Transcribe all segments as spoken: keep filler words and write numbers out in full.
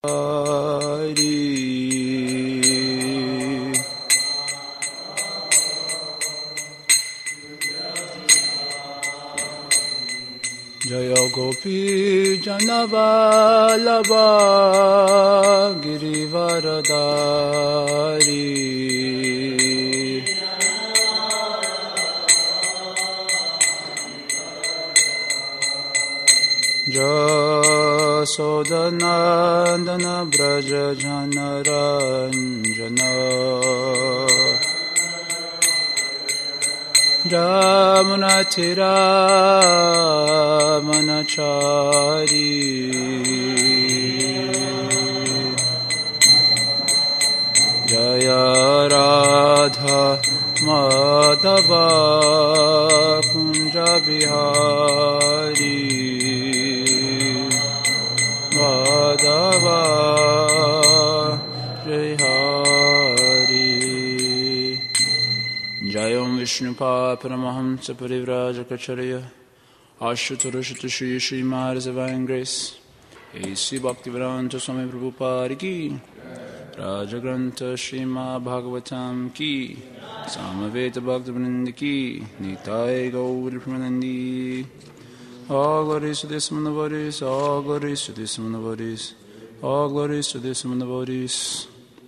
Jaya Gopi Janavalabha Girivaradari Jasodanandana Braja Janaranjana Jamunatira Manachari Jaya Radha Madhava Kunja Bihari Madhava Jai Jayam Vishnupa Paramahamsa Parivrajacharya Ashutarashita Shri Shri Maharaj Divine Grace A C Bhaktivedanta Swami Prabhupada Ki Rajagrantha Shrima Bhagavatam Ki Samaveta Bhaktivinoda Ki Nitai Gaur Pramanandi All glories to this Manavaris, all glories to this Manavaris, all glories to this Manavaris.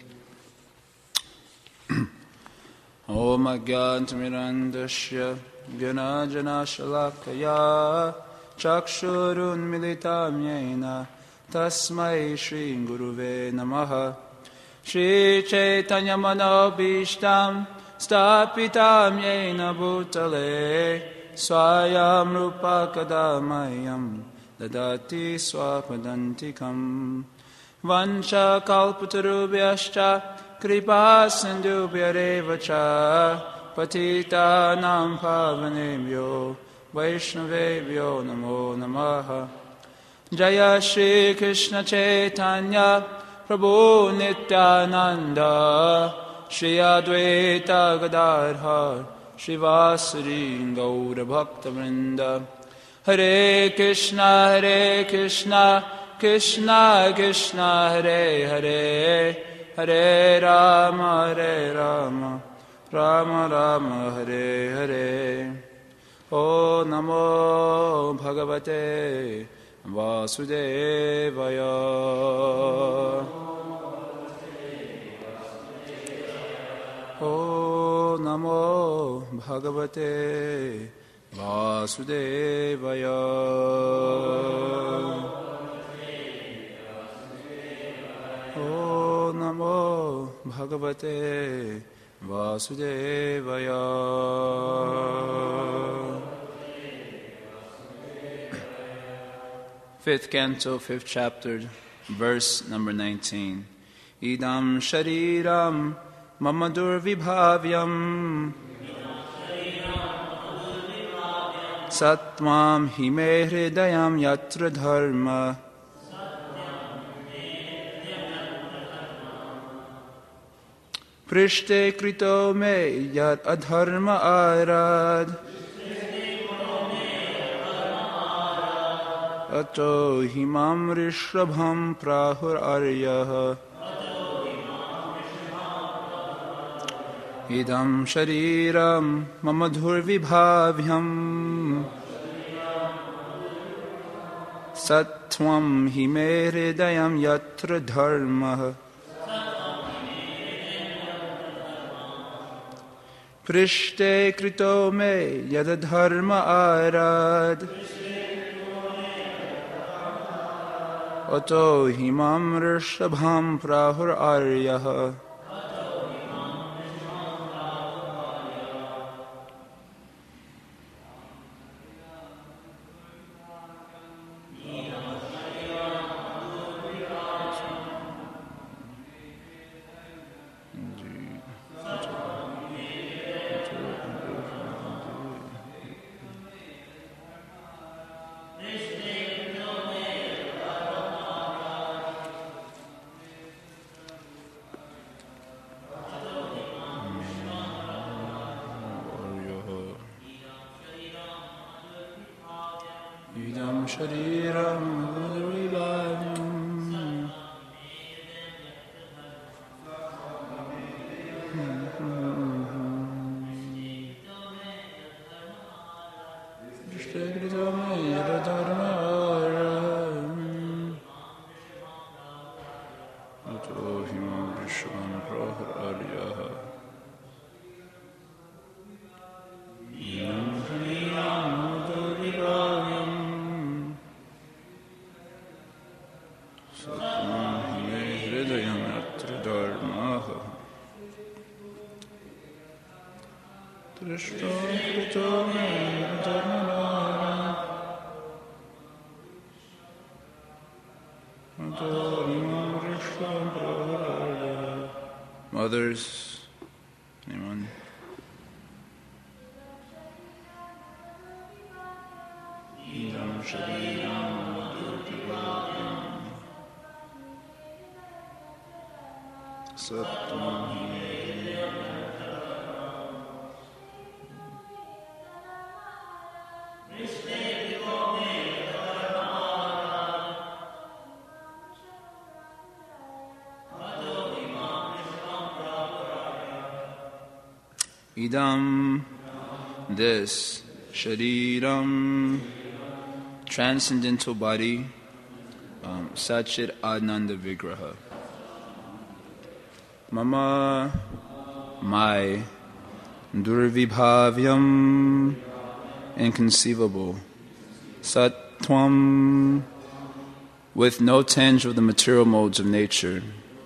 Om Agyantamirandasya Gyanajana Shalakaya Chakshurun Militam Yena Tasmai Shri Guruve Namaha Shri Chaitanya Manobishtam Stapitam Yena Bhutale Swayam Rupa Kadamayam Dadati Swapadantikam Vancha Kalpatarubhyascha Kripa Sindhubhyareva cha Patita Nam Pavanebhyo Vaishnavebhyo Namo Namaha Jaya Shri Krishna Chaitanya Prabhu Nityananda Shri Advaita Gadadhar Shri Vasari Gaura Bhakta Vrinda Hare Krishna Hare Krishna Krishna Krishna Hare Hare Hare Rama, Hare Rama, Rama Rama, Hare Hare. O Namo Bhagavate Vasudevaya. O Namo Bhagavate Vasudevaya. Namo Bhagavate Vasudevaya. Fifth canto, fifth chapter, verse number nineteen. Idam shariram mama durvibhavyam Satvam hime hridayam yatra dharma Prishte krito me yad adharma arad Ato himam rishrabham prahur aryah Idam shariram mamadhur vibhavyam Sattvam hime hridayam yatra dharma Prishte krito me yad dharma arad Ato himam rishabham prahur aryah Idam shariram udrivavyam Ato himam vishvam praharyaha. Idam shariram madhurivayam. Satam hime hridayam atra dharmaha. Trishta krito me dharmanara. Mothers, anyone? Idam shariram madhurivayam. Satam hime. Idam, this, shariram, transcendental body, um, Satchit Ananda Vigraha. Mama, my, durvibhavyam, inconceivable, Sattvam, with no tinge of the material modes of nature.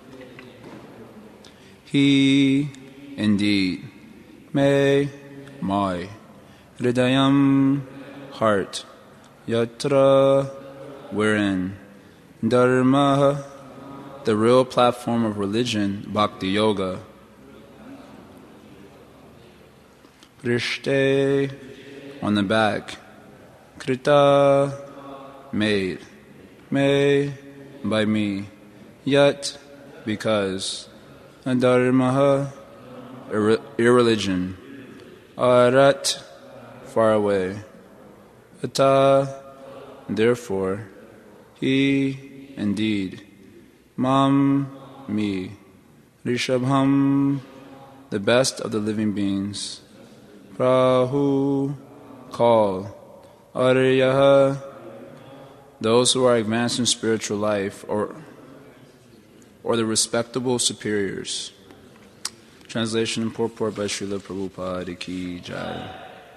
He, indeed, me, my, hridayam, heart, yatra, wherein, dharma, the real platform of religion, bhakti yoga, prishte, on the back, krita, made, me, by me, yet, because, dharma, irreligion, arat, far away, ata, therefore, he, indeed, mam, me, rishabham, the best of the living beings, prahu, call, aryaha, those who are advanced in spiritual life, or, or the respectable superiors. Translation and purport by Srila Prabhupada Ki Jai.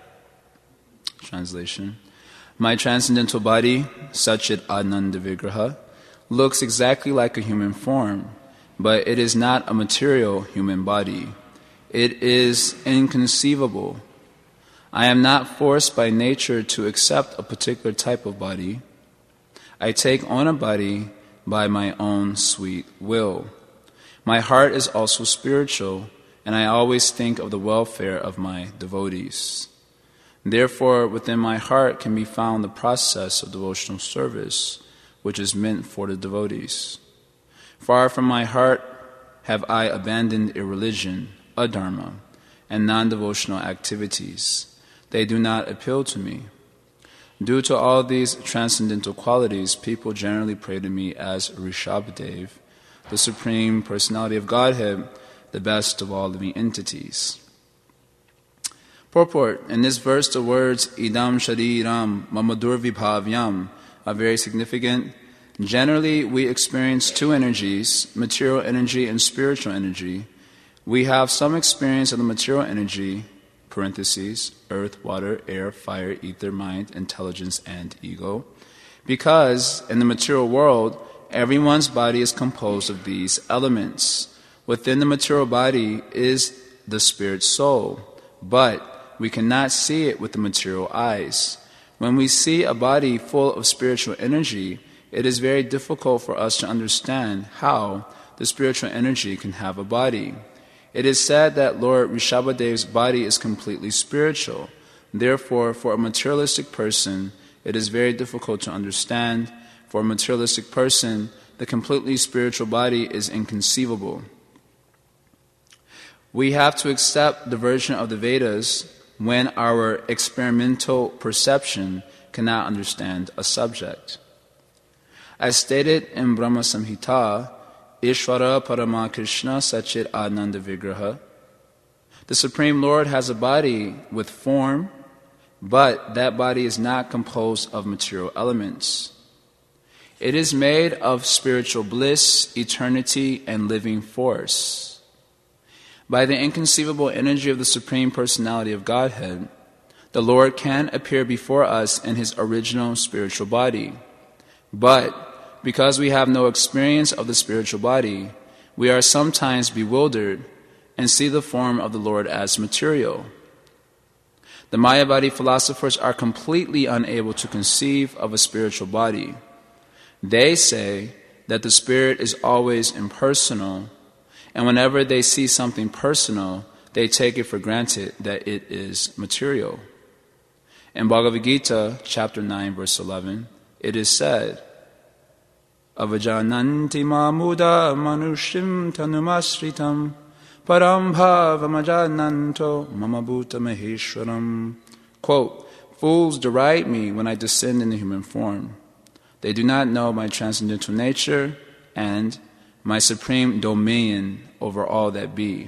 Translation. My transcendental body, Satchit Ananda Vigraha, looks exactly like a human form, but it is not a material human body. It is inconceivable. I am not forced by nature to accept a particular type of body. I take on a body by my own sweet will. My heart is also spiritual, and I always think of the welfare of my devotees. Therefore, within my heart can be found the process of devotional service, which is meant for the devotees. Far from my heart have I abandoned irreligion, adharma, and non-devotional activities. They do not appeal to me. Due to all these transcendental qualities, people generally pray to me as Rishabhadev, the Supreme Personality of Godhead, the best of all living entities. Purport. In this verse, the words idam shariram mamadur vibhavyam are very significant. Generally, we experience two energies, material energy and spiritual energy. We have some experience of the material energy, parentheses, earth, water, air, fire, ether, mind, intelligence, and ego, because in the material world, everyone's body is composed of these elements. Within the material body is the spirit soul, but we cannot see it with the material eyes. When we see a body full of spiritual energy, it is very difficult for us to understand how the spiritual energy can have a body. It is said that Lord Rishabhadev's body is completely spiritual. Therefore, for a materialistic person, it is very difficult to understand. For a materialistic person, the completely spiritual body is inconceivable. We have to accept the version of the Vedas when our experimental perception cannot understand a subject. As stated in Brahma Samhita, Ishvara Parama Krishna Satchit Ananda Vigraha, the Supreme Lord has a body with form, but that body is not composed of material elements. It is made of spiritual bliss, eternity, and living force. By the inconceivable energy of the Supreme Personality of Godhead, the Lord can appear before us in his original spiritual body. But because we have no experience of the spiritual body, we are sometimes bewildered and see the form of the Lord as material. The Mayavadi philosophers are completely unable to conceive of a spiritual body. They say that the spirit is always impersonal, and whenever they see something personal, they take it for granted that it is material. In Bhagavad Gita, chapter nine, verse eleven, it is said, Avajananti mamuda manushim tanumasritam param bhavamajananto mamabhuta maheshwaram. Quote, fools deride me when I descend in the human form. They do not know my transcendental nature and my supreme dominion over all that be.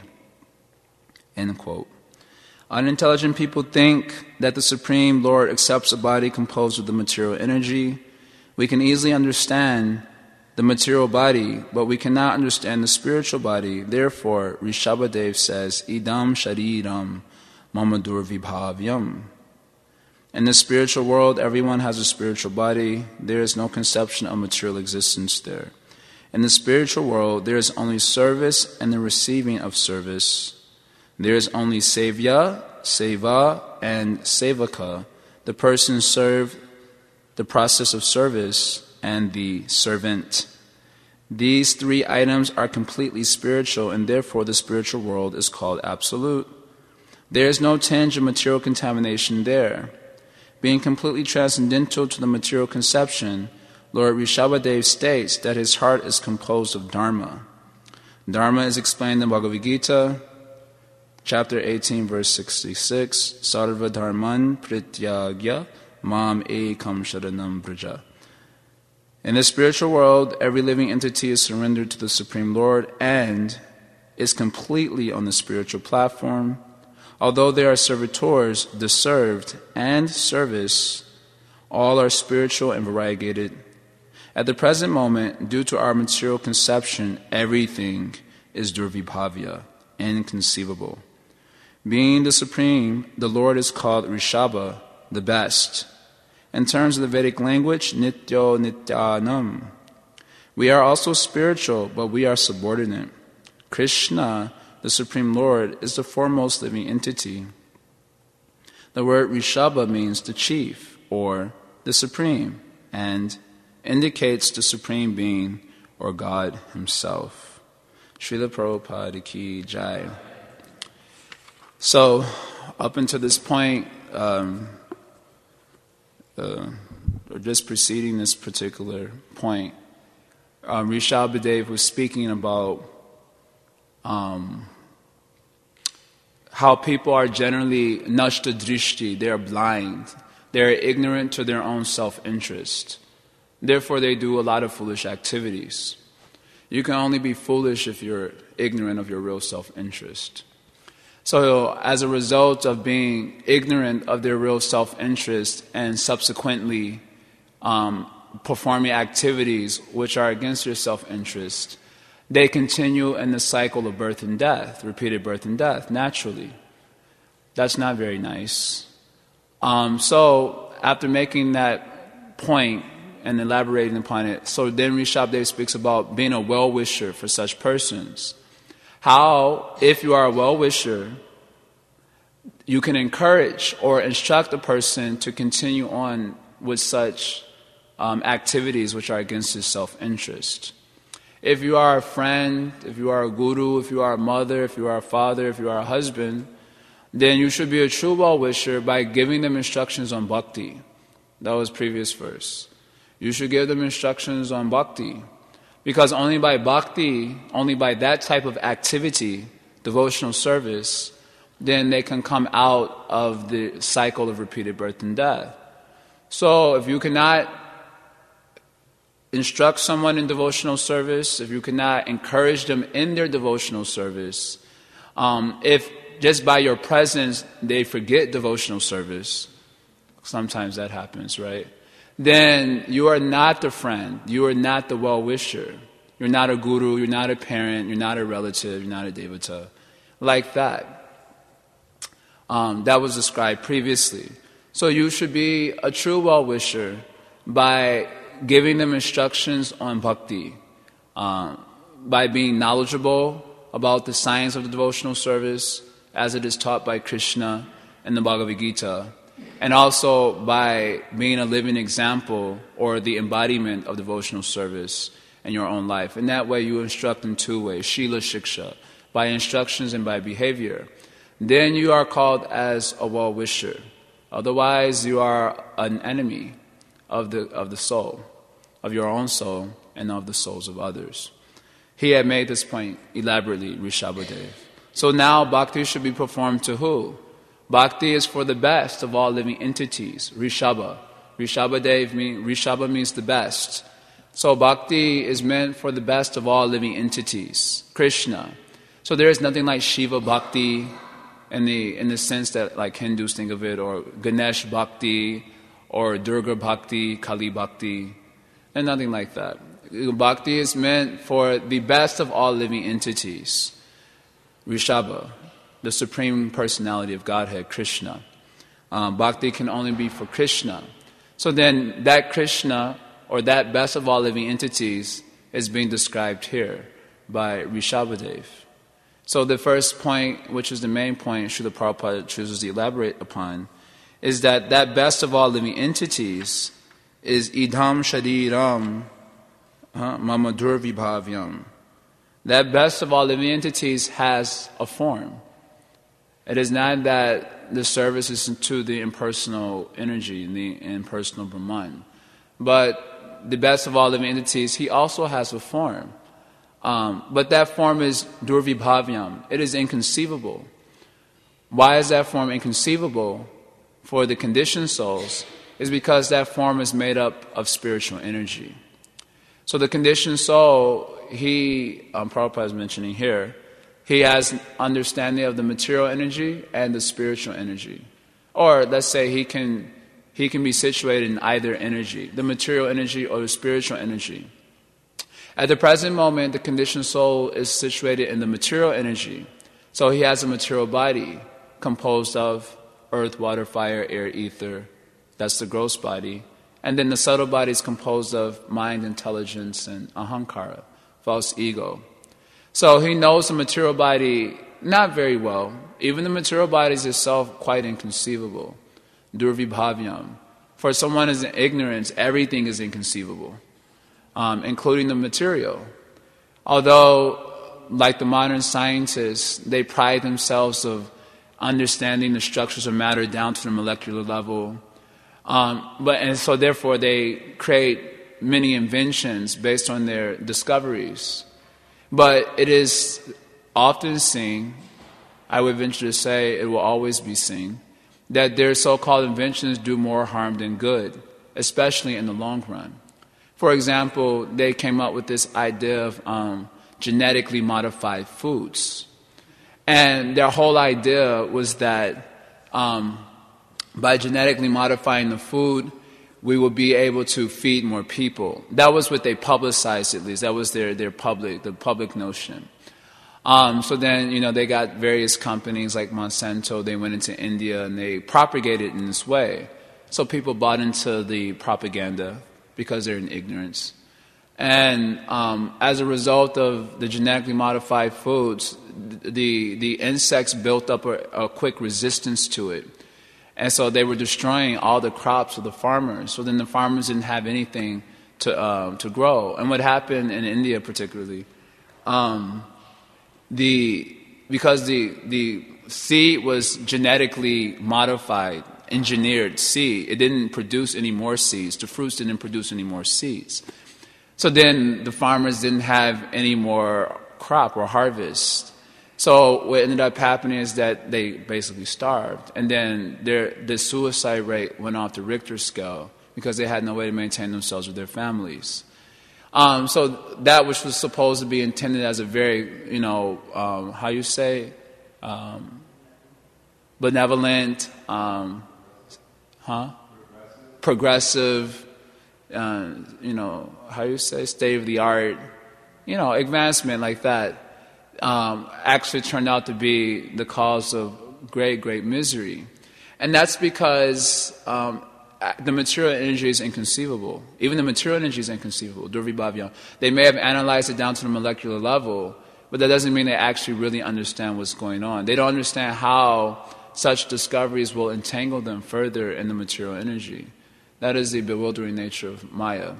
End quote. Unintelligent people think that the Supreme Lord accepts a body composed of the material energy. We can easily understand the material body, but we cannot understand the spiritual body. Therefore, Rishabhadev says, Idam shariram mamadur vibhavyam. In the spiritual world, everyone has a spiritual body. There is no conception of material existence there. In the spiritual world, there is only service and the receiving of service. There is only sevya, seva, and sevaka, the person served, the process of service, and the servant. These three items are completely spiritual, and therefore the spiritual world is called absolute. There is no tinge of material contamination there. Being completely transcendental to the material conception, Lord Rishabhadev states that his heart is composed of Dharma. Dharma is explained in Bhagavad Gita, chapter eighteen, verse sixty-six, Sarva Dharman Prityagya Mam Ekam Sharanam Braja. In the spiritual world, every living entity is surrendered to the Supreme Lord and is completely on the spiritual platform. Although there are servitors, the served, and service, all are spiritual and variegated. At the present moment, due to our material conception, everything is durvibhavya, inconceivable. Being the Supreme, the Lord is called Rishabha, the best. In terms of the Vedic language, Nityo Nityanam. We are also spiritual, but we are subordinate. Krishna, the Supreme Lord, is the foremost living entity. The word Rishabha means the chief, or the supreme, and indicates the Supreme Being, or God Himself. Srila Prabhupada Ki Jai. So, up until this point, um, uh, or just preceding this particular point, um, Rishabhadev was speaking about um, how people are generally nashta drishti, they are blind, they are ignorant to their own self-interest. Therefore, they do a lot of foolish activities. You can only be foolish if you're ignorant of your real self-interest. So, as a result of being ignorant of their real self-interest and subsequently um, performing activities which are against their self-interest, they continue in the cycle of birth and death, repeated birth and death, naturally. That's not very nice. Um, so, after making that point and elaborating upon it, so then Rishabhadev speaks about being a well-wisher for such persons. How, if you are a well-wisher, you can encourage or instruct a person to continue on with such um, activities which are against his self-interest. If you are a friend, if you are a guru, if you are a mother, if you are a father, if you are a husband, then you should be a true well-wisher by giving them instructions on bhakti. That was previous verse. You should give them instructions on bhakti. Because only by bhakti, only by that type of activity, devotional service, then they can come out of the cycle of repeated birth and death. So if you cannot instruct someone in devotional service, if you cannot encourage them in their devotional service, um, if just by your presence they forget devotional service, sometimes that happens, right? then you are not the friend. You are not the well-wisher. You're not a guru. You're not a parent. You're not a relative. You're not a devata. Like that. Um, that was described previously. So you should be a true well-wisher by giving them instructions on bhakti, um, by being knowledgeable about the science of the devotional service as it is taught by Krishna in the Bhagavad Gita, and also by being a living example or the embodiment of devotional service in your own life. In that way, you instruct in two ways, Shila Shiksha, by instructions and by behavior. Then you are called as a well-wisher. Otherwise, you are an enemy of the of the soul, of your own soul, and of the souls of others. He had made this point elaborately, Rishabhadev. So now bhakti should be performed to who? Bhakti is for the best of all living entities, Rishabha. Rishabhadev mean, Rishabha means the best. So bhakti is meant for the best of all living entities, Krishna. So there is nothing like Shiva Bhakti in the in the sense that like Hindus think of it, or Ganesh Bhakti, or Durga Bhakti, Kali Bhakti, and nothing like that. Bhakti is meant for the best of all living entities, Rishabha, the Supreme Personality of Godhead, Krishna. Um, bhakti can only be for Krishna. So then that Krishna, or that best of all living entities, is being described here by Rishabhadev. So the first point, which is the main point Srila Prabhupada chooses to elaborate upon, is that that best of all living entities is idham shadiram mama durvibhavyam. That best of all living entities has a form. It is not that the service is to the impersonal energy, the impersonal Brahman. But the best of all living entities, he also has a form. Um, but that form is durvibhavyam. It is inconceivable. Why is that form inconceivable for the conditioned souls? Is because that form is made up of spiritual energy. So the conditioned soul, he, um, Prabhupada is mentioning here, he has understanding of the material energy and the spiritual energy. Or let's say he can he can be situated in either energy, the material energy or the spiritual energy. At the present moment, the conditioned soul is situated in the material energy. So he has a material body composed of earth, water, fire, air, ether. That's the gross body. And then the subtle body is composed of mind, intelligence, and ahankara, false ego. So he knows the material body not very well. Even the material body is itself quite inconceivable. Durvibhavyam. For someone who's in ignorance, everything is inconceivable, um, including the material. Although, like the modern scientists, they pride themselves of understanding the structures of matter down to the molecular level. Um, but and so therefore they create many inventions based on their discoveries. But it is often seen, I would venture to say it will always be seen, that their so-called inventions do more harm than good, especially in the long run. For example, they came up with this idea of um, genetically modified foods. And their whole idea was that um, by genetically modifying the food, we will be able to feed more people. That was what they publicized, at least. That was their, their public, the public notion. Um, so then, you know, they got various companies like Monsanto. They went into India and they propagated it in this way. So people bought into the propaganda because they're in ignorance. And um, as a result of the genetically modified foods, the the insects built up a, a quick resistance to it. And so they were destroying all the crops of the farmers. So then the farmers didn't have anything to uh, to grow. And what happened in India particularly, um, the because the the seed was genetically modified, engineered seed, it didn't produce any more seeds. The fruits didn't produce any more seeds. So then the farmers didn't have any more crop or harvest. So what ended up happening is that they basically starved. And then their the suicide rate went off the Richter scale because they had no way to maintain themselves with their families. Um, so that which was supposed to be intended as a very, you know, um, how you say, um, benevolent, um, huh? Progressive, uh, you know, how you say, state of the art, you know, advancement like that, um, actually turned out to be the cause of great, great misery. And that's because um, the material energy is inconceivable. Even the material energy is inconceivable. Durvibhavya. They may have analyzed it down to the molecular level, but that doesn't mean they actually really understand what's going on. They don't understand how such discoveries will entangle them further in the material energy. That is the bewildering nature of Maya.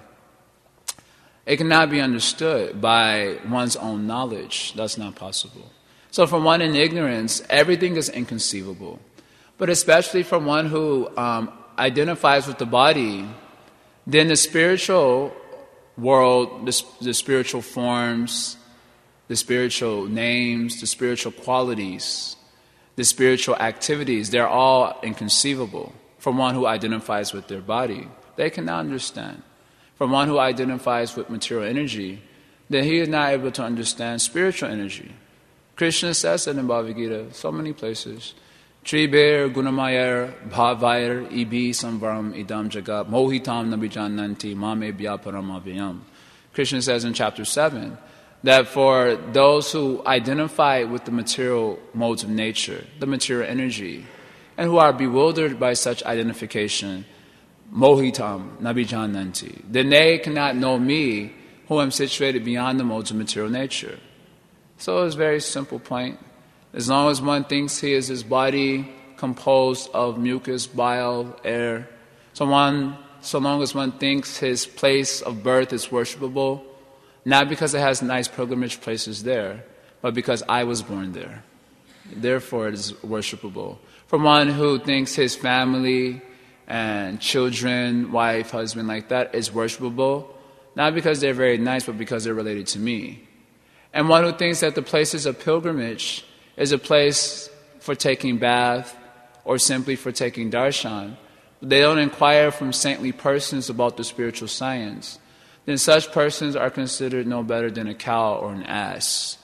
It cannot be understood by one's own knowledge. That's not possible. So from one in ignorance, everything is inconceivable. But especially from one who um, identifies with the body, then the spiritual world, the, the spiritual forms, the spiritual names, the spiritual qualities, the spiritual activities, they're all inconceivable from one who identifies with their body. They cannot understand. From one who identifies with material energy, then he is not able to understand spiritual energy. Krishna says it in Bhagavad Gita, so many places. Triber gunamayar bhavair ibi samvaram idam jagat mohitam nabijannanti mame bhyaparamavayam. Krishna says in chapter seven that for those who identify with the material modes of nature, the material energy, and who are bewildered by such identification, mohitam nabijannanti, then they cannot know me, who am situated beyond the modes of material nature. So it's a very simple point. As long as one thinks he is his body composed of mucus, bile, air, so, one, so long as one thinks his place of birth is worshipable, not because it has nice pilgrimage places there, but because I was born there. Therefore it is worshipable. For one who thinks his family and children, wife, husband like that is worshipable, not because they're very nice, but because they're related to me. And one who thinks that the places of pilgrimage is a place for taking bath or simply for taking darshan, they don't inquire from saintly persons about the spiritual science, then such persons are considered no better than a cow or an ass.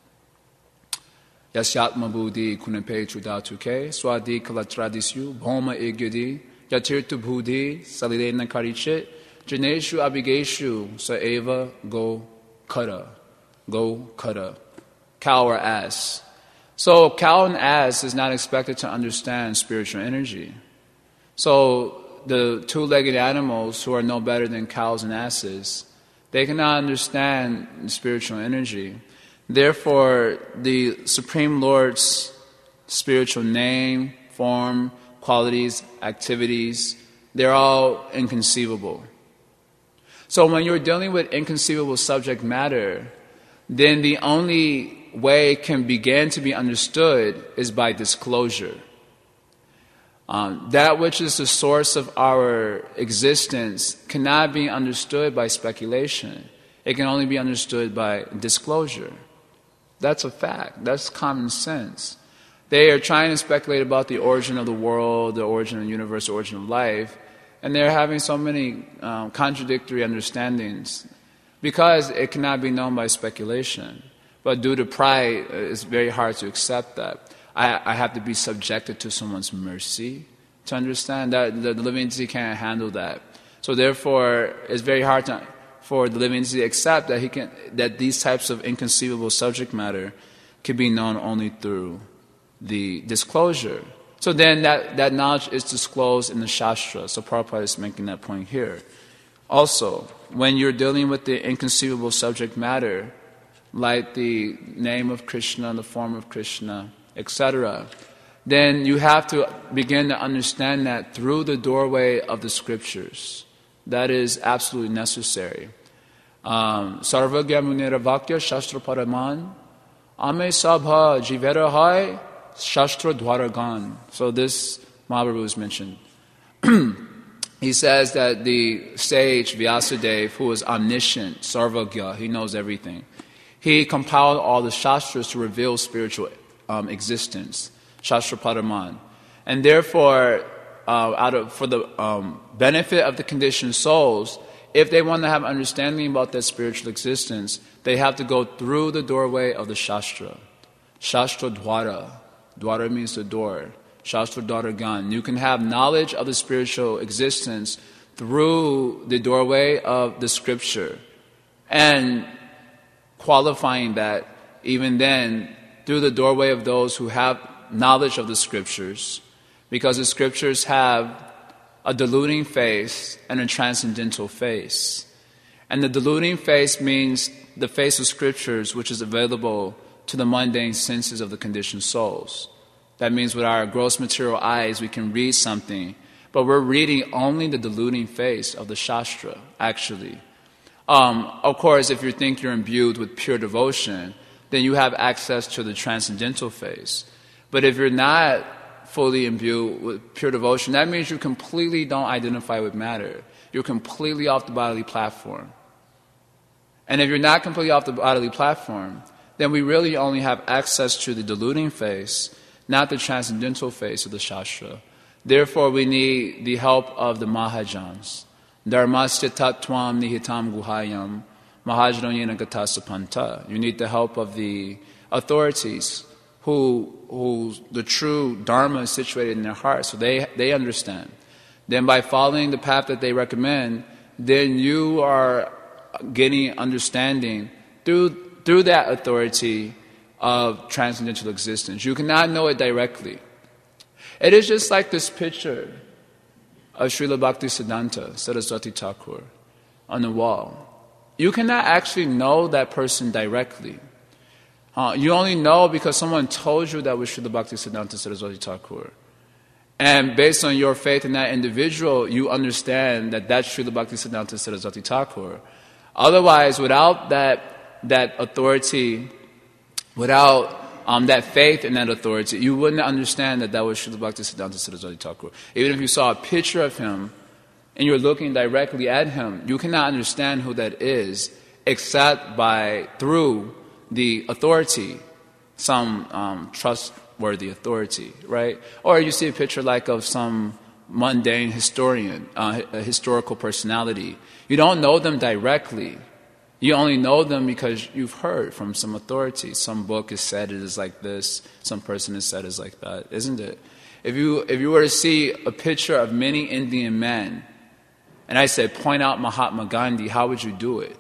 Yasyatma buddhi kunepe chudatuke swadi kalatradisyu bhoma egyudi yatirtu buddhi salilena karichit janeshu abigeshu saeva go kata. Go kata. Cow or ass. So cow and ass is not expected to understand spiritual energy. So the two-legged animals who are no better than cows and asses, they cannot understand spiritual energy. Therefore, the Supreme Lord's spiritual name, form, qualities, activities, they're all inconceivable. So when you're dealing with inconceivable subject matter, then the only way it can begin to be understood is by disclosure. Um, that which is the source of our existence cannot be understood by speculation. It can only be understood by disclosure. That's a fact. That's common sense. They are trying to speculate about the origin of the world, the origin of the universe, the origin of life, and they're having so many um, contradictory understandings because it cannot be known by speculation. But due to pride, it's very hard to accept that. I, I have to be subjected to someone's mercy to understand that the, the living entity can't handle that. So therefore, it's very hard to, for the living entity to accept that he can, that these types of inconceivable subject matter can be known only through the disclosure. So then that, that knowledge is disclosed in the Shastra. So Prabhupada is making that point here. Also, when you're dealing with the inconceivable subject matter, like the name of Krishna, the form of Krishna, et cetera, then you have to begin to understand that through the doorway of the scriptures. That is absolutely necessary. Sarvagya munera vakya shastra paraman ame sabha jivera hai shastra dwaragan. So this Mahaprabhu is mentioned. He says that the sage Vyasadeva, who is omniscient, Sarvagya, he knows everything. He compiled all the Shastras to reveal spiritual um, existence, Shastra Paraman. And therefore, uh, out of, for the um, benefit of the conditioned souls, if they want to have understanding about their spiritual existence, they have to go through the doorway of the Shastra. Shastra Dwara. Dwara means the door. Shastra Dwaragan. You can have knowledge of the spiritual existence through the doorway of the scripture, and qualifying that even then through the doorway of those who have knowledge of the scriptures, because the scriptures have a deluding face and a transcendental face. And the deluding face means the face of scriptures which is available to the mundane senses of the conditioned souls. That means with our gross material eyes we can read something, but we're reading only the deluding face of the Shastra, actually. Um, of course, if you think you're imbued with pure devotion, then you have access to the transcendental face. But if you're not fully imbued with pure devotion, that means you completely don't identify with matter. You're completely off the bodily platform. And if you're not completely off the bodily platform, then we really only have access to the deluding face, not the transcendental face of the Shastra. Therefore, we need the help of the Mahajans. Dharmasya tattvam nihitam guhayam mahajanoyena gatasapanta. You need the help of the authorities who, who the true Dharma is situated in their heart, so they, they understand. Then by following the path that they recommend, then you are getting understanding through, through that authority of transcendental existence. You cannot know it directly. It is just like this picture of Srila Bhaktisiddhanta Saraswati Thakur on the wall. You cannot actually know that person directly. Uh, you only know because someone told you that was Srila Bhaktisiddhanta Saraswati Thakur. And based on your faith in that individual, you understand that that's Srila Bhaktisiddhanta Saraswati Thakur. Otherwise, without that, that authority, without um, that faith in that authority, you wouldn't understand that that was Srila Bhaktisiddhanta Saraswati Thakur. Even if you saw a picture of him and you're looking directly at him, you cannot understand who that is except by through the authority, some um, trustworthy authority, right? Or you see a picture like of some mundane historian, uh, a historical personality. You don't know them directly. You only know them because you've heard from some authority. Some book is said it is like this, some person is said it is like that, isn't it? If you, if you were to see a picture of many Indian men, and I said, point out Mahatma Gandhi, how would you do it?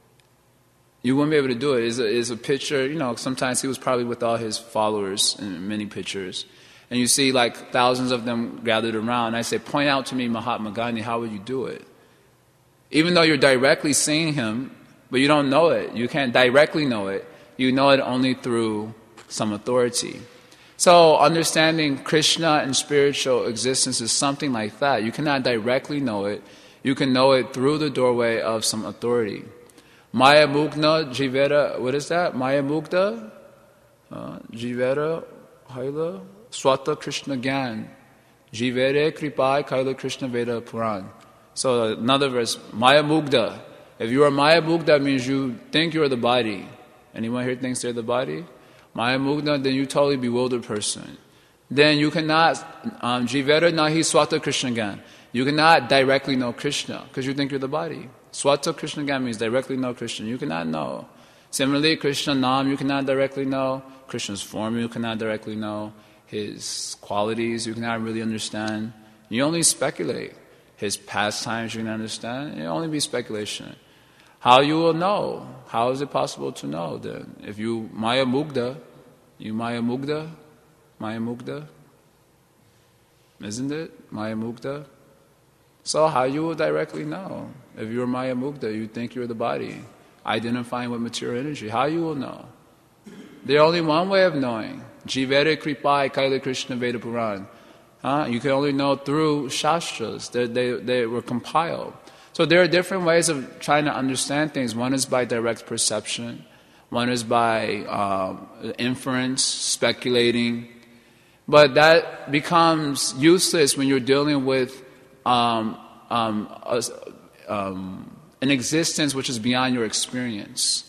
You wouldn't be able to do it. It's a, it's a picture, you know, sometimes he was probably with all his followers in many pictures. And you see like thousands of them gathered around. And I say, point out to me Mahatma Gandhi, how would you do it? Even though you're directly seeing him, but you don't know it. You can't directly know it. You know it only through some authority. So understanding Krishna and spiritual existence is something like that. You cannot directly know it. You can know it through the doorway of some authority. Maya Mugna Jivera, what is that? Maya Mugda uh, Jivera Haila Swata Krishna Gyan Jivere Kripai Kaila Krishna Veda Puran. So another verse, Maya Mugda. If you are Maya Mugda, that means you think you're the body. Anyone here thinks they're the body? Maya Mugda, then you totally bewildered person. Then you cannot, um, Jivera Nahi Swata Krishna Gyan. You cannot directly know Krishna because you think you're the body. Swata Krishna Gyan means directly know Krishna. You cannot know. Similarly, Krishna Nam, you cannot directly know. Krishna's form, you cannot directly know. His qualities, you cannot really understand. You only speculate. His pastimes, you can understand. It'll only be speculation. How you will know? How is it possible to know then? If you Maya Mugda, you Maya Mugda, Maya Mugda, isn't it? Maya Mugda. So how you will directly know? If you're Maya Mugda, you think you're the body, identifying with material energy. How you will know? There's only one way of knowing. Jivere Kripai Kaila Krishna Veda Puran. Huh? You can only know through Shastras. They, they, they were compiled. So there are different ways of trying to understand things. One is by direct perception. One is by um, inference, speculating. But that becomes useless when you're dealing with um, um, a, um, an existence which is beyond your experience.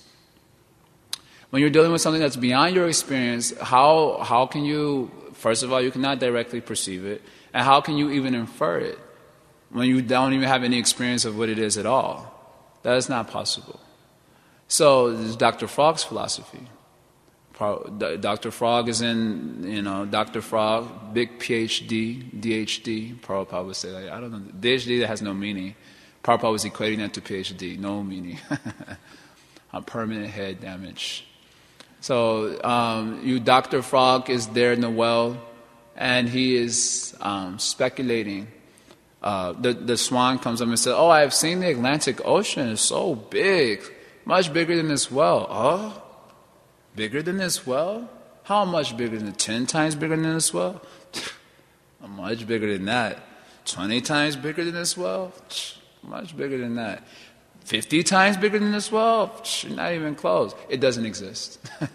When you're dealing with something that's beyond your experience, how how can you, first of all, you cannot directly perceive it, and how can you even infer it when you don't even have any experience of what it is at all? That is not possible. So this is Doctor Frog's philosophy. Doctor Frog is in, you know, Doctor Frog, big P H D, D H D. Prabhupada would say, like, I don't know, D H D that has no meaning. Prabhupada was equating that to P H D, no meaning. A permanent head damage. So um, you, Doctor Frog is there in the well, and he is um, speculating. Uh, the, the swan comes up and says, oh, I've seen the Atlantic Ocean. It's so big, much bigger than this well. Oh, bigger than this well? How much bigger than ten times bigger than this well? Much bigger than that. twenty times bigger than this well? Much bigger than that. fifty times bigger than this well? Not even close. It doesn't exist.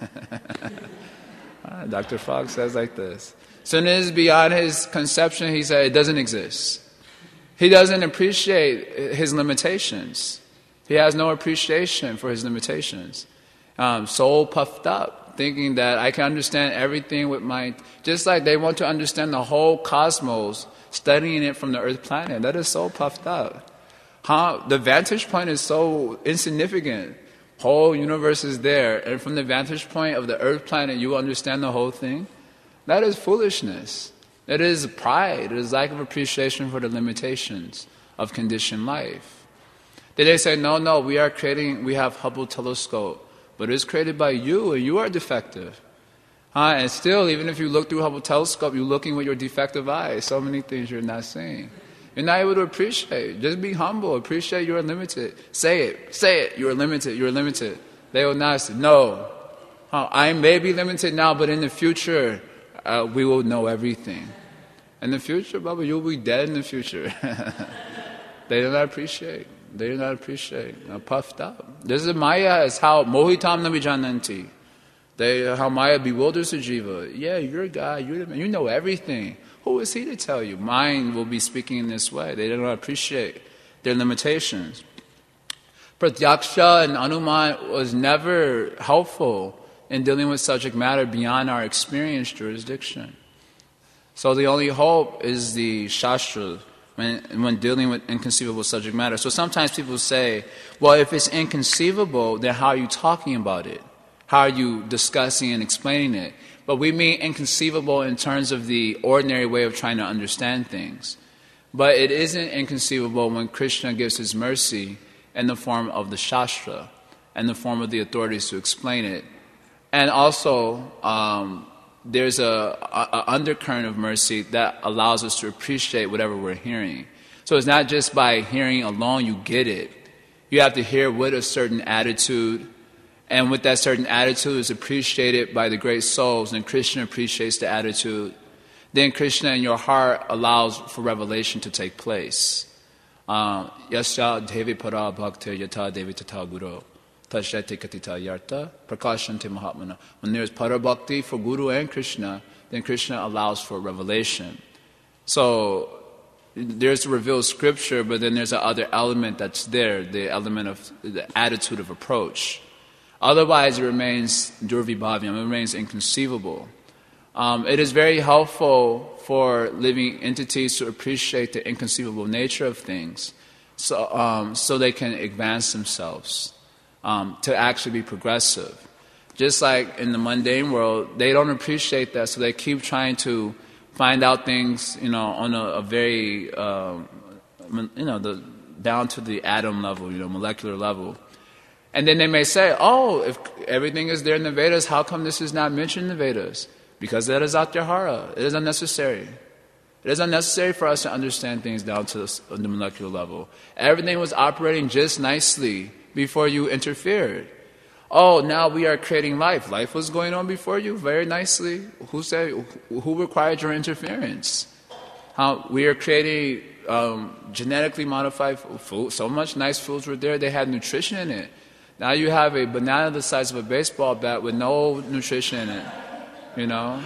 Doctor Frog says like this. Soon as beyond his conception, he said it doesn't exist. He doesn't appreciate his limitations. He has no appreciation for his limitations. Um, so puffed up, thinking that I can understand everything with my... Just like they want to understand the whole cosmos, studying it from the Earth planet. That is so puffed up. Huh? The vantage point is so insignificant. Whole universe is there. And from the vantage point of the Earth planet, you understand the whole thing. That is foolishness. It is pride. It is lack of appreciation for the limitations of conditioned life. Then they say, no, no, we are creating, we have Hubble telescope, but it's created by you, and you are defective. Huh? And still, even if you look through Hubble telescope, you're looking with your defective eyes. So many things you're not seeing. You're not able to appreciate. Just be humble. Appreciate you are limited. Say it. Say it. You are limited. You are limited. They will not say, no. Huh? I may be limited now, but in the future, uh, we will know everything. In the future, Baba, you'll be dead in the future. They do not appreciate. They do not appreciate. They're puffed up. This is Maya, is how mohitam navijananti. They, how Maya bewilders the jiva. Yeah, you're a guy. You're the man. You know everything. Who is he to tell you? Mind will be speaking in this way. They do not appreciate their limitations. Pratyaksha and Anuman was never helpful in dealing with subject matter beyond our experience jurisdiction. So the only hope is the Shastra when, when dealing with inconceivable subject matter. So sometimes people say, well, if it's inconceivable, then how are you talking about it? How are you discussing and explaining it? But we mean inconceivable in terms of the ordinary way of trying to understand things. But it isn't inconceivable when Krishna gives his mercy in the form of the Shastra, and the form of the authorities to explain it. And also, um, there's a, a, a undercurrent of mercy that allows us to appreciate whatever we're hearing. So it's not just by hearing alone you get it. You have to hear with a certain attitude, and with that certain attitude is appreciated by the great souls, and Krishna appreciates the attitude. Then Krishna in your heart allows for revelation to take place. Yasya devi para bhakti yata devi tata guru. Tashyate katita yarta prakashante mahatmana. When there's para bhakti for Guru and Krishna, then Krishna allows for revelation. So there's a revealed scripture, but then there's another element that's there, the element of the attitude of approach. Otherwise, it remains durvibhavyam, it remains inconceivable. Um, it is very helpful for living entities to appreciate the inconceivable nature of things, so um, so they can advance themselves, um, to actually be progressive. Just like in the mundane world, they don't appreciate that, so they keep trying to find out things, you know, on a, a very, um, you know, the down to the atom level, you know, molecular level. And then they may say, oh, if everything is there in the Vedas, how come this is not mentioned in the Vedas? Because that is atyahara. It is unnecessary. It is unnecessary for us to understand things down to the, the molecular level. Everything was operating just nicely before you interfered. Oh, now we are creating life. Life was going on before you very nicely. Who said? Who required your interference? How we are creating um, genetically modified food. So much nice foods were there. They had nutrition in it. Now you have a banana the size of a baseball bat with no nutrition in it. You know?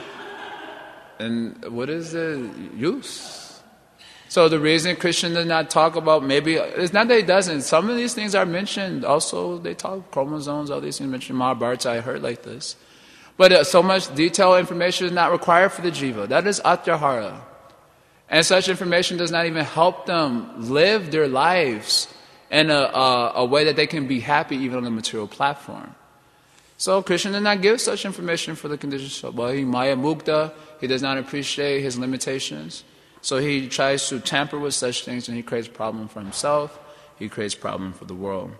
And what is the use? So the reason Krishna does not talk about, maybe, it's not that he doesn't. Some of these things are mentioned. Also, they talk chromosomes, all these things mentioned in Mahabharata. I heard like this. But uh, so much detailed information is not required for the jiva. That is atyahara. And such information does not even help them live their lives in a, a, a way that they can be happy even on the material platform. So Krishna did not give such information for the conditioned soul. But he Maya Mukta, he does not appreciate his limitations. So he tries to tamper with such things, and he creates problem for himself. He creates problem for the world.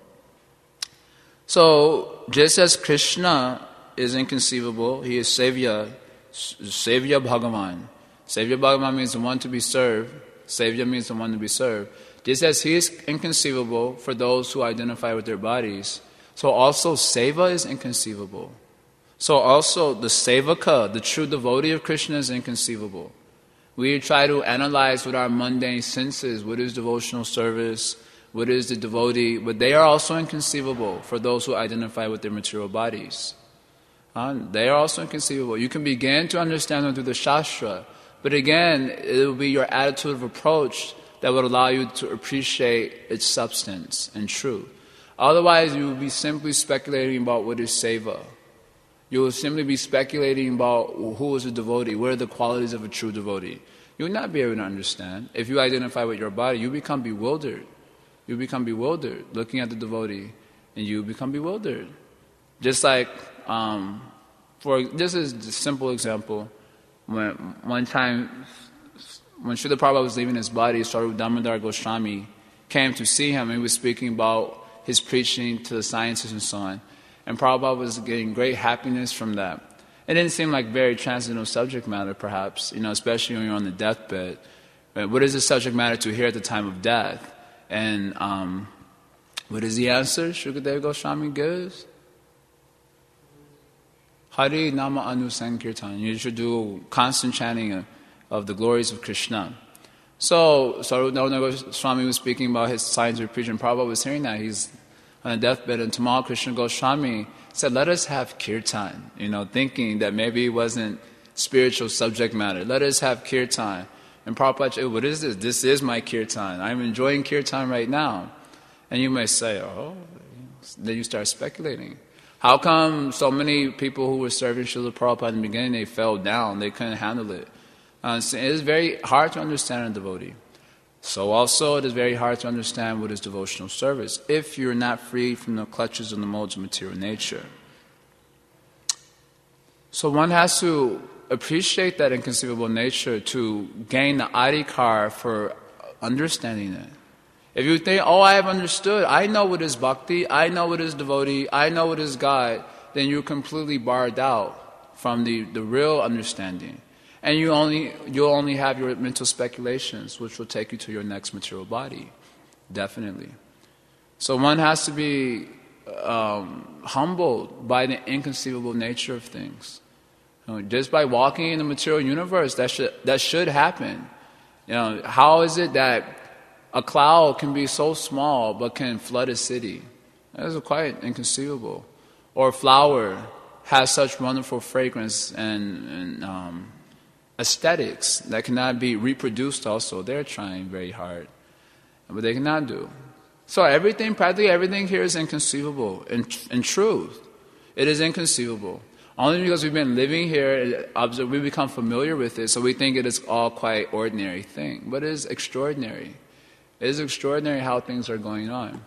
So just as Krishna is inconceivable, he is Sevya, Sevya Bhagavan. Sevya Bhagavan means the one to be served. Sevya means the one to be served. Just as he is inconceivable for those who identify with their bodies, so also Seva is inconceivable. So also the Sevaka, the true devotee of Krishna, is inconceivable. We try to analyze with our mundane senses what is devotional service, what is the devotee, but they are also inconceivable for those who identify with their material bodies. Uh, they are also inconceivable. You can begin to understand them through the Shastra, but again, it will be your attitude of approach that would allow you to appreciate its substance and truth. Otherwise, you will be simply speculating about what is seva. You will simply be speculating about who is a devotee, what are the qualities of a true devotee. You will not be able to understand. If you identify with your body, you become bewildered. You become bewildered looking at the devotee, and you become bewildered. Just like, um, for this is a simple example. When one time, when Srila Prabhupada was leaving his body, Swarup Damodar Goswami came to see him, and he was speaking about his preaching to the scientists and so on. And Prabhupada was getting great happiness from that. It didn't seem like very transcendental subject matter, perhaps, you know, especially when you're on the deathbed. But what is the subject matter to hear at the time of death? And um, what is the answer Shukadeva Goswami gives? Hari Nama Anu Sankirtan. You should do constant chanting of, of the glories of Krishna. So, Swarup Damodar Goswami was speaking about his scientific preaching. Prabhupada was hearing that. He's on a deathbed, and Tamal Krishna Goswami said, let us have kirtan, you know, thinking that maybe it wasn't spiritual subject matter. Let us have kirtan. And Prabhupada said, what is this? This is my kirtan. I'm enjoying kirtan right now. And you may say, oh, then you start speculating. How come so many people who were serving Srila Prabhupada in the beginning, they fell down, they couldn't handle it? Uh, so it is very hard to understand a devotee. So also it is very hard to understand what is devotional service if you're not free from the clutches and the molds of material nature. So one has to appreciate that inconceivable nature to gain the adhikar for understanding it. If you think, oh, I have understood, I know what is bhakti, I know what is devotee, I know what is God, then you're completely barred out from the, the real understanding. And you only, you'll only have your mental speculations, which will take you to your next material body. Definitely. So one has to be um, humbled by the inconceivable nature of things. You know, just by walking in the material universe, that should, that should happen. You know, how is it that a cloud can be so small but can flood a city? That is quite inconceivable. Or a flower has such wonderful fragrance and... and um, aesthetics that cannot be reproduced also. They're trying very hard, but they cannot do. So everything, practically everything here is inconceivable in, in truth. It is inconceivable. Only because we've been living here, we become familiar with it, so we think it is all quite ordinary thing. But it is extraordinary. It is extraordinary how things are going on.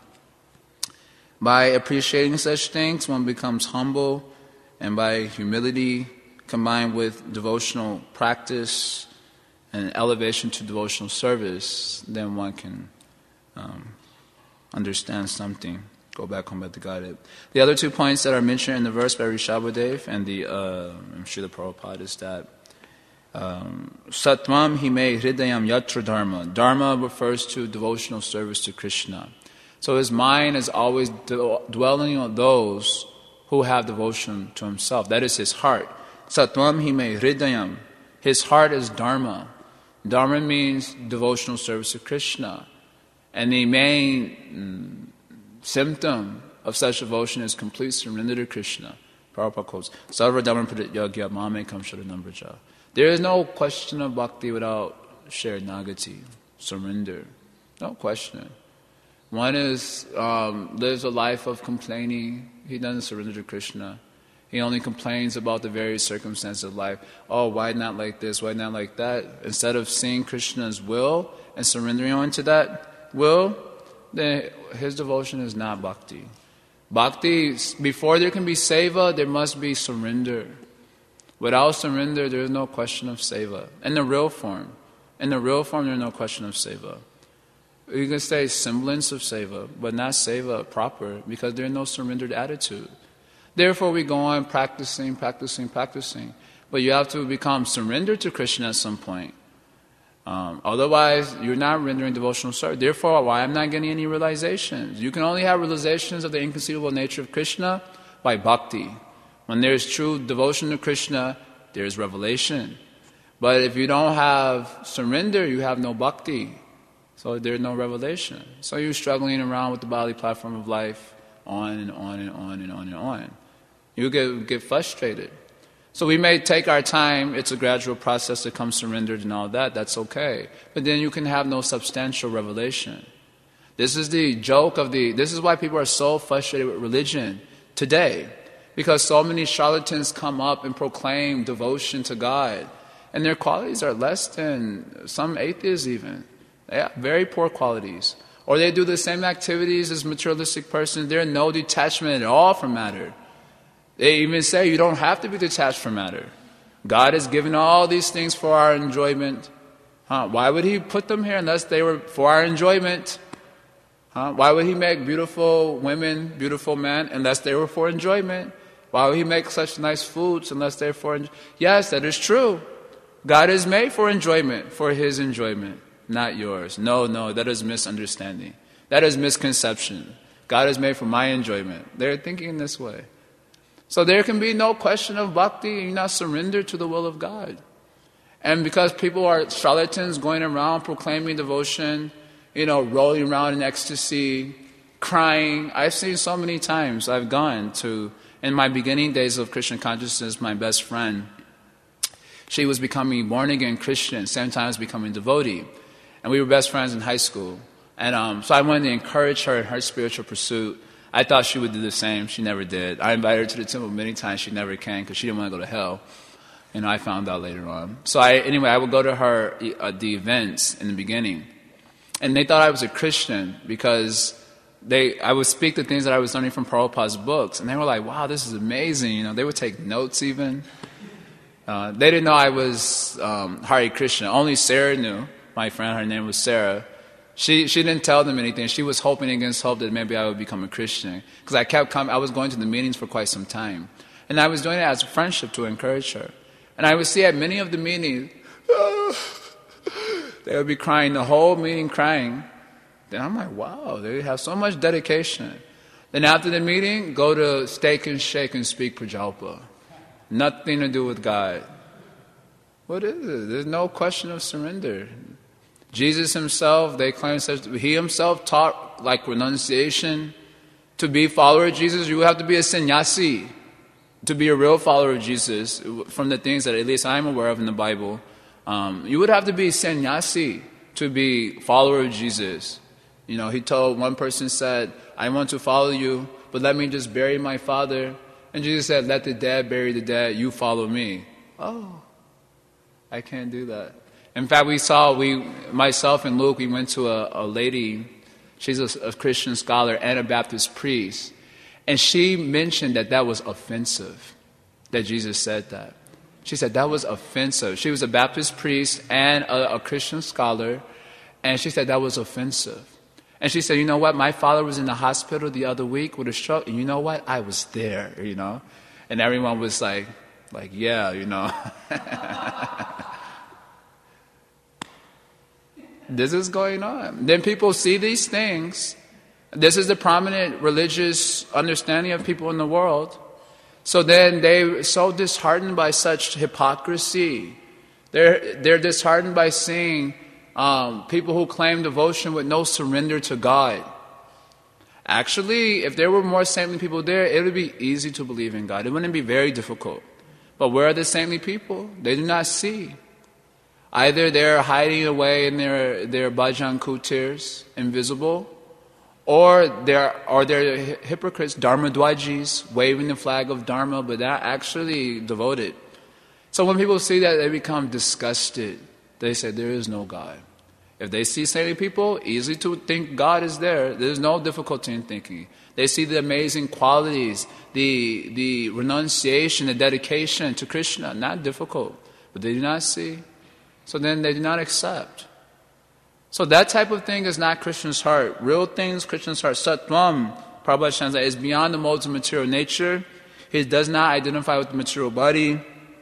By appreciating such things, one becomes humble, and by humility, combined with devotional practice and elevation to devotional service, then one can um, understand something. Go back home at the Godhead. The other two points that are mentioned in the verse by Rishabhadev and the uh, I'm sure the Prabhupada is that um, Satvam hime hridayam yatra dharma. Dharma refers to devotional service to Krishna. So his mind is always dwelling on those who have devotion to himself. That is his heart. Satvam hime hridayam. His heart is dharma. Dharma means devotional service to Krishna. And the main mm, symptom of such devotion is complete surrender to Krishna. Prabhupada quotes, Sarva dharma praditya mame kam sharanam. There is no question of bhakti without sharanagati, surrender. No question. One is, um, lives a life of complaining. He doesn't surrender to Krishna. He only complains about the various circumstances of life. Oh, why not like this? Why not like that? Instead of seeing Krishna's will and surrendering onto that will, then his devotion is not bhakti. Bhakti, before there can be seva, there must be surrender. Without surrender, there is no question of seva. In the real form. In the real form, there is no question of seva. You can say semblance of seva, but not seva proper, because there is no surrendered attitude. Therefore, we go on practicing, practicing, practicing. But you have to become surrendered to Krishna at some point. Um, otherwise, you're not rendering devotional service. Therefore, why I'm not getting any realizations? You can only have realizations of the inconceivable nature of Krishna by bhakti. When there is true devotion to Krishna, there is revelation. But if you don't have surrender, you have no bhakti. So there's no revelation. So you're struggling around with the bodily platform of life, on and on and on and on and on. You get get frustrated. So we may take our time. It's a gradual process to come surrendered and all that. That's okay. But then you can have no substantial revelation. This is the joke of the... This is why people are so frustrated with religion today. Because so many charlatans come up and proclaim devotion to God. And their qualities are less than some atheists even. They have very poor qualities. Or they do the same activities as materialistic persons. There's no detachment at all from matter. They even say you don't have to be detached from matter. God has given all these things for our enjoyment. Huh? Why would He put them here unless they were for our enjoyment? Huh? Why would He make beautiful women, beautiful men, unless they were for enjoyment? Why would He make such nice foods unless they're for enjoyment? Yes, that is true. God is made for enjoyment, for His enjoyment, not yours. No, no, that is misunderstanding. That is misconception. God is made for my enjoyment. They're thinking this way. So there can be no question of bhakti and you're not surrendered to the will of God. And because people are charlatans going around proclaiming devotion, you know, rolling around in ecstasy, crying. I've seen so many times. I've gone to, in my beginning days of Krishna consciousness, my best friend, she was becoming born-again Christian, same time as becoming devotee. And we were best friends in high school. And um, so I wanted to encourage her in her spiritual pursuit. I thought she would do the same. She never did. I invited her to the temple many times. She never came because she didn't want to go to hell. And I found out later on. So I, anyway, I would go to her at the events in the beginning. And they thought I was a Christian because they, I would speak the things that I was learning from Prabhupada's books. And they were like, wow, this is amazing. You know, they would take notes even. Uh, they didn't know I was um, Hare Krishna. Only Sarah knew. My friend, her name was Sarah. She she didn't tell them anything. She was hoping against hope that maybe I would become a Christian. Because I kept coming, I was going to the meetings for quite some time. And I was doing it as a friendship to encourage her. And I would see at many of the meetings, they would be crying, the whole meeting crying. Then I'm like, wow, they have so much dedication. Then after the meeting, go to Steak and Shake and speak Prajalpa. Nothing to do with God. What is it? There's no question of surrender. Jesus himself, they claim, such, he himself taught like renunciation. To be a follower of Jesus, you have to be a sannyasi. To be a real follower of Jesus, from the things that at least I'm aware of in the Bible, um, you would have to be sannyasi to be follower of Jesus. You know, he told, one person said, I want to follow you, but let me just bury my father. And Jesus said, let the dead bury the dead, you follow me. Oh, I can't do that. In fact, we saw, we, myself and Luke, we went to a, a lady, she's a, a Christian scholar and a Baptist priest, and she mentioned that that was offensive, that Jesus said that. She said that was offensive. She was a Baptist priest and a, a Christian scholar, and she said that was offensive. And she said, you know what, my father was in the hospital the other week with a stroke, and you know what, I was there, you know. And everyone was like, like, yeah, you know. This is going on. Then people see these things. This is the prominent religious understanding of people in the world. So then they're so disheartened by such hypocrisy. They're, they're disheartened by seeing um, people who claim devotion with no surrender to God. Actually, if there were more saintly people there, it would be easy to believe in God. It wouldn't be very difficult. But where are the saintly people? They do not see. Either they're hiding away in their, their bhajan kutirs, invisible, or they're, or they're hypocrites, dharmadwajis, waving the flag of dharma, but they're actually devoted. So when people see that, they become disgusted. They say, there is no God. If they see saintly people, easy to think God is there. There's no difficulty in thinking. They see the amazing qualities, the the renunciation, the dedication to Krishna. Not difficult, but they do not see. So then they do not accept. So that type of thing is not Krishna's heart. Real things, Krishna's heart. Sattvam, Prabhupada translates, is beyond the modes of material nature. He does not identify with the material body.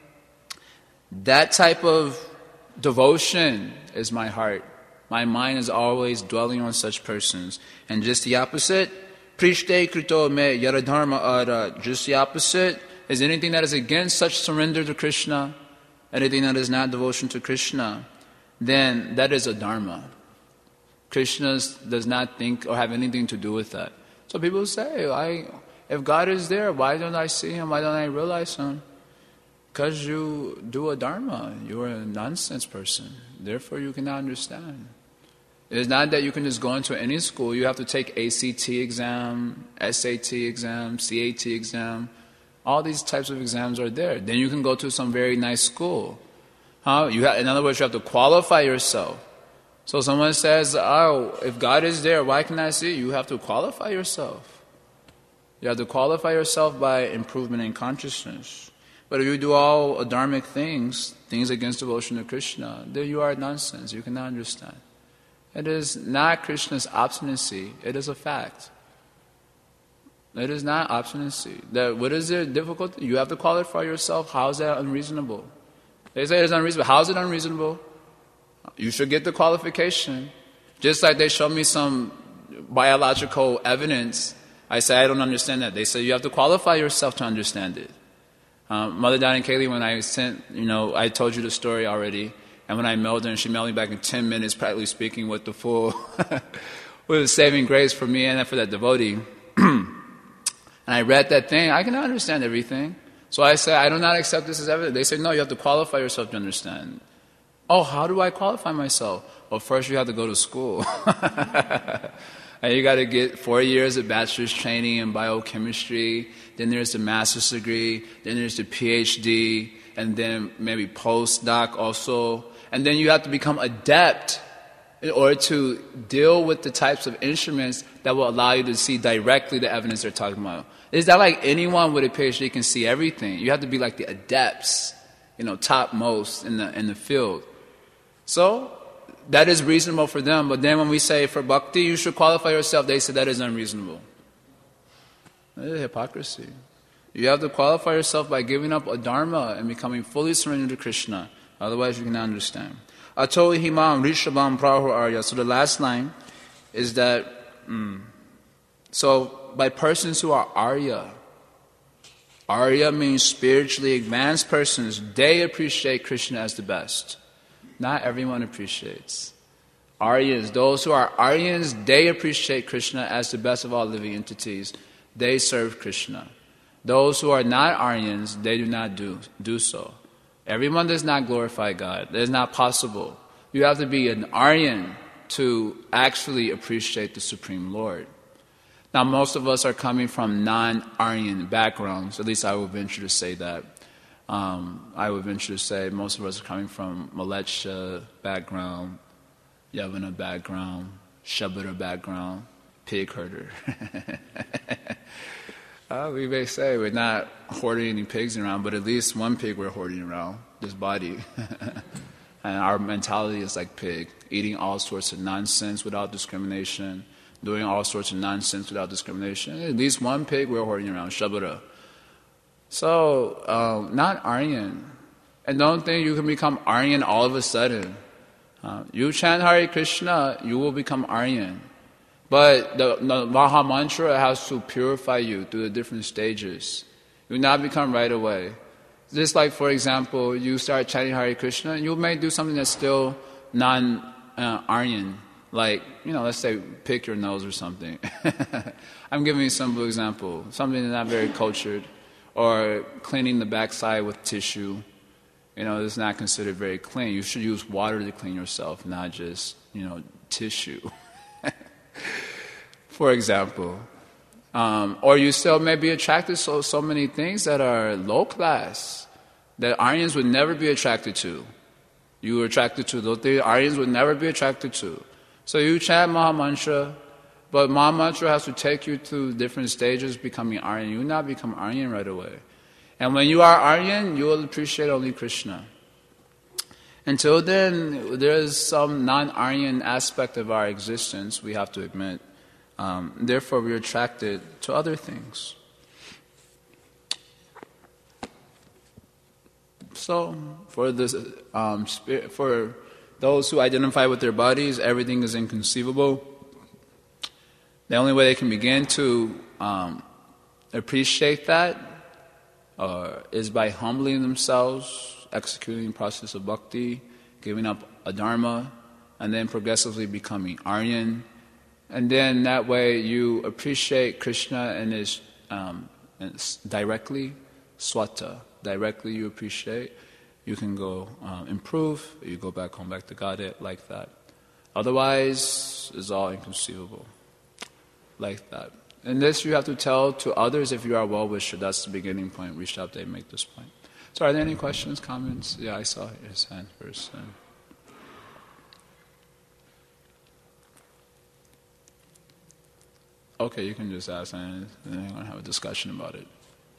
That type of devotion is my heart. My mind is always dwelling on such persons. And just the opposite, Prishte krito me yaradharma ara. Just the opposite is anything that is against such surrender to Krishna, anything that is not devotion to Krishna, then that is a dharma. Krishna does not think or have anything to do with that. So people say, I, if God is there, why don't I see Him? Why don't I realize Him? Because you do a dharma. You are a nonsense person. Therefore, you cannot understand. It's not that you can just go into any school. You have to take A C T exam, S A T exam, C A T exam. All these types of exams are there. Then you can go to some very nice school. Huh? You have, in other words, you have to qualify yourself. So someone says, oh, if God is there, why can I see? You have to qualify yourself. You have to qualify yourself by improvement in consciousness. But if you do all adharmic things, things against devotion to Krishna, then you are nonsense. You cannot understand. It is not Krishna's obstinacy. It is a fact. It is not obstinacy. That what is the difficulty? You have to qualify yourself. How is that unreasonable? They say it is unreasonable. How is it unreasonable? You should get the qualification. Just like they show me some biological evidence, I say I don't understand that. They say you have to qualify yourself to understand it. Um, Mother Don and Kaylee, when I sent, you know, I told you the story already, and when I mailed her, and she mailed me back in ten minutes, practically speaking, with the full, with the saving grace for me and for that devotee. And I read that thing, I cannot understand everything. So I said, I do not accept this as evidence. They said, no, you have to qualify yourself to understand. Oh, how do I qualify myself? Well, first you have to go to school. And you got to get four years of bachelor's training in biochemistry. Then there's the master's degree. Then there's the P H D. And then maybe postdoc also. And then you have to become adept in order to deal with the types of instruments that will allow you to see directly the evidence they're talking about. It's not like anyone with a P H D can see everything. You have to be like the adepts, you know, topmost in the in the field. So that is reasonable for them. But then when we say for bhakti, you should qualify yourself, they say that is unreasonable. That is hypocrisy. You have to qualify yourself by giving up a dharma and becoming fully surrendered to Krishna. Otherwise, you cannot understand. Ato himam rishabam prahu arya. So the last line is that, mm, so by persons who are arya, arya means spiritually advanced persons, they appreciate Krishna as the best. Not everyone appreciates. Aryans, those who are Aryans, they appreciate Krishna as the best of all living entities. They serve Krishna. Those who are not Aryans, they do not do, do so. Everyone does not glorify God. That is not possible. You have to be an Aryan to actually appreciate the Supreme Lord. Now, most of us are coming from non-Aryan backgrounds. At least I would venture to say that. Um, I would venture to say most of us are coming from Maletsha background, Yavana background, Shabara background, pig herder. uh, we may say we're not hoarding any pigs around, but at least one pig we're hoarding around, this body. And our mentality is like pig, eating all sorts of nonsense without discrimination, doing all sorts of nonsense without discrimination. At least one pig we're hoarding around, Shabara. So, um, not Aryan. And don't think you can become Aryan all of a sudden. Uh, you chant Hare Krishna, you will become Aryan. But the, the Maha Mantra has to purify you through the different stages. You will not become right away. Just like, for example, you start chanting Hare Krishna, and you may do something that's still non-Aryan. Uh, like, you know, let's say pick your nose or something. I'm giving you a simple example. Something that's not very cultured. Or cleaning the backside with tissue. You know, it's not considered very clean. You should use water to clean yourself, not just, you know, tissue. For example. Um, or you still may be attracted to so, so many things that are low class, that Aryans would never be attracted to. You were attracted to those. The Aryans would never be attracted to. So you chant Maha Mantra, but Maha Mantra has to take you through different stages of becoming Aryan. You will not become Aryan right away. And when you are Aryan, you will appreciate only Krishna. Until then, there is some non-Aryan aspect of our existence, we have to admit. Um, therefore, we are attracted to other things. So, for this, um, spirit, for those who identify with their bodies, everything is inconceivable. The only way they can begin to um, appreciate that uh, is by humbling themselves, executing the process of bhakti, giving up adharma, and then progressively becoming Aryan. And then that way you appreciate Krishna and his, um, directly, swata. Directly you appreciate. You can go um, improve, you go back home, back to Godhead, like that. Otherwise, it's all inconceivable. Like that. And this you have to tell to others if you are well-wisher. That's the beginning point. We should update, make this point. So are there any questions, comments? Yeah, I saw his hand first. Okay, you can just ask and then we're going to have a discussion about it.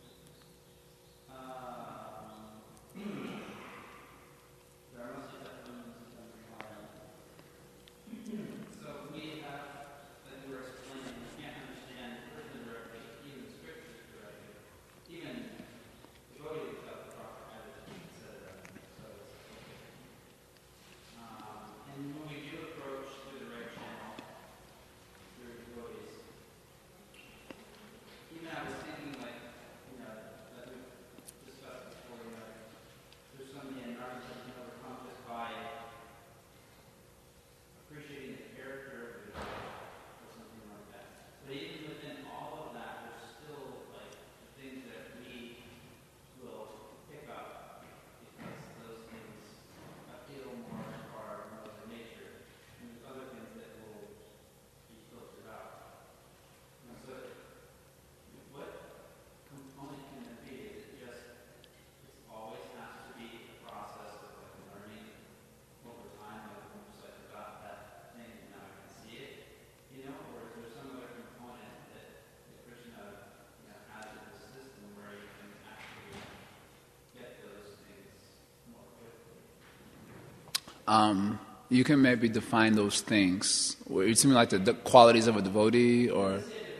Um, you can maybe define those things. You mean like the, the qualities of a devotee, or?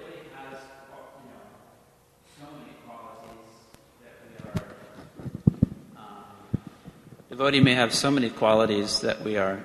Devotee may have so many qualities that we are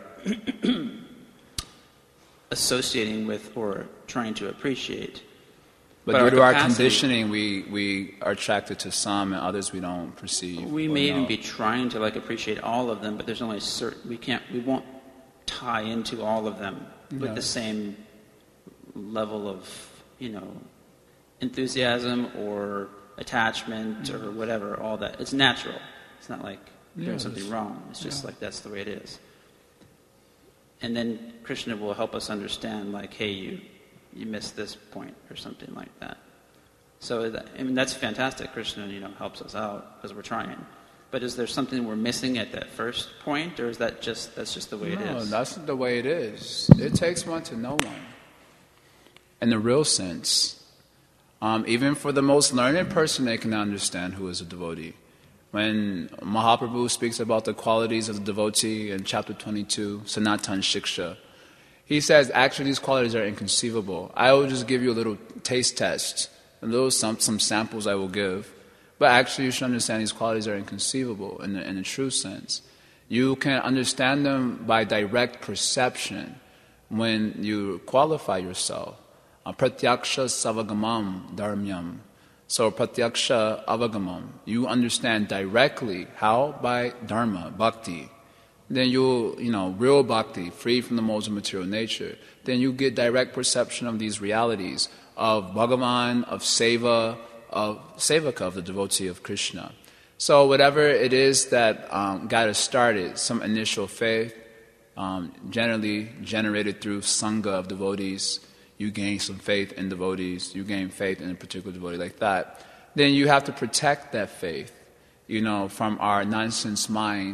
associating with or trying to appreciate. But, but due to our conditioning, we, we are attracted to some, and others we don't perceive. We may know. even be trying to like appreciate all of them, but there's only a certain we can't we won't tie into all of them with no. the same level of you know enthusiasm or attachment or whatever. All that it's natural. It's not like yeah, there's something wrong. It's just yeah. like that's the way it is. And then Krishna will help us understand, like, hey, you. you missed this point or something like that. So, that, I mean, that's fantastic. Krishna, you know, helps us out because we're trying. But is there something we're missing at that first point, or is that just that's just the way no, it is? No, that's the way it is. It takes one to know one. In the real sense. Um, even for the most learned person, they can understand who is a devotee. When Mahaprabhu speaks about the qualities of the devotee in chapter twenty-two, Sanatan Shiksha, he says, actually, these qualities are inconceivable. I will just give you a little taste test. And those some some samples I will give. But actually, you should understand these qualities are inconceivable in the, in the true sense. You can understand them by direct perception when you qualify yourself. Pratyaksha savagamam dharmyam. So pratyaksha avagamam. You understand directly. How? By dharma, bhakti. Then you, you know, real bhakti, free from the modes of material nature. Then you get direct perception of these realities of Bhagavan, of Seva, of Sevaka, of the devotee of Krishna. So whatever it is that um, got us started, some initial faith, um, generally generated through Sangha of devotees, you gain some faith in devotees, you gain faith in a particular devotee like that. Then you have to protect that faith, you know, from our nonsense mind,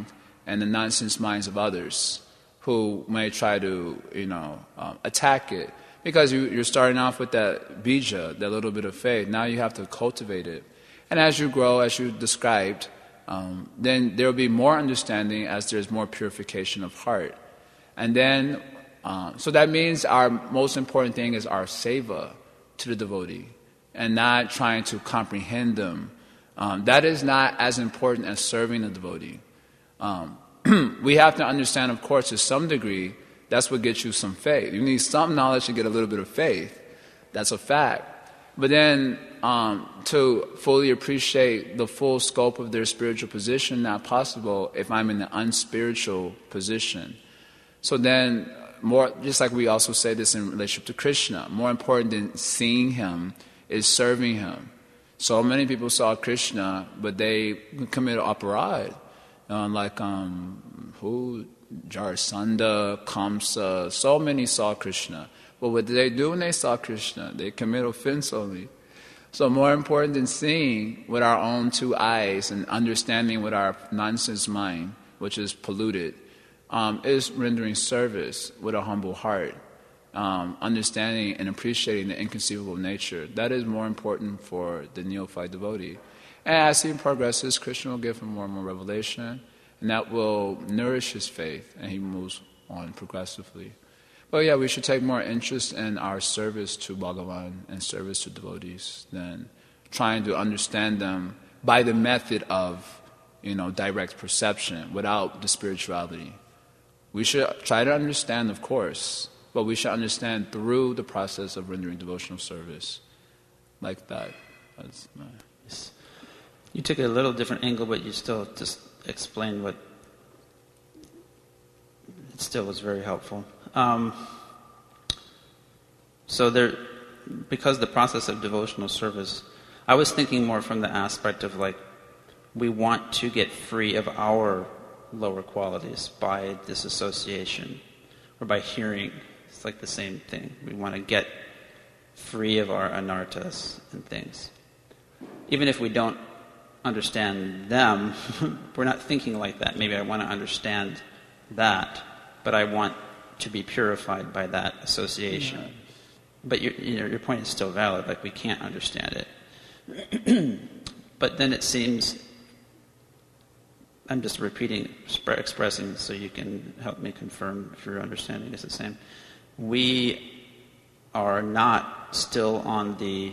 and the nonsense minds of others who may try to, you know, um, attack it. Because you, you're starting off with that bija, that little bit of faith. Now you have to cultivate it. And as you grow, as you described, um, then there will be more understanding as there's more purification of heart. And then, uh, so that means our most important thing is our seva to the devotee, and not trying to comprehend them. Um, that is not as important as serving the devotee. Um, we have to understand, of course, to some degree, that's what gets you some faith. You need some knowledge to get a little bit of faith. That's a fact. But then um, to fully appreciate the full scope of their spiritual position, not possible if I'm in an unspiritual position. So then, more, just like we also say this in relationship to Krishna, more important than seeing him is serving him. So many people saw Krishna, but they committed aparad. Uh, like, um, who? Jarasandha, Kamsa, so many saw Krishna. But what did they do when they saw Krishna? They commit offense only. So more important than seeing with our own two eyes and understanding with our nonsense mind, which is polluted, um, is rendering service with a humble heart, um, understanding and appreciating the inconceivable nature. That is more important for the neophyte devotee. And as he progresses, Krishna will give him more and more revelation, and that will nourish his faith, and he moves on progressively. But yeah, we should take more interest in our service to Bhagavan and service to devotees than trying to understand them by the method of, you know, direct perception without the spirituality. We should try to understand, of course, but we should understand through the process of rendering devotional service, like that. That's my... You took a little different angle, but you still just explained what. It still was very helpful. Um, so there, because the process of devotional service, I was thinking more from the aspect of like, we want to get free of our lower qualities by disassociation or by hearing. It's like the same thing. We want to get free of our anarthas and things. Even if we don't understand them, we're not thinking like that. Maybe I want to understand that, but I want to be purified by that association. Yeah. But your, you know, your point is still valid, like we can't understand it. But then it seems, I'm just repeating, expressing so you can help me confirm if your understanding is the same. We are not still on the,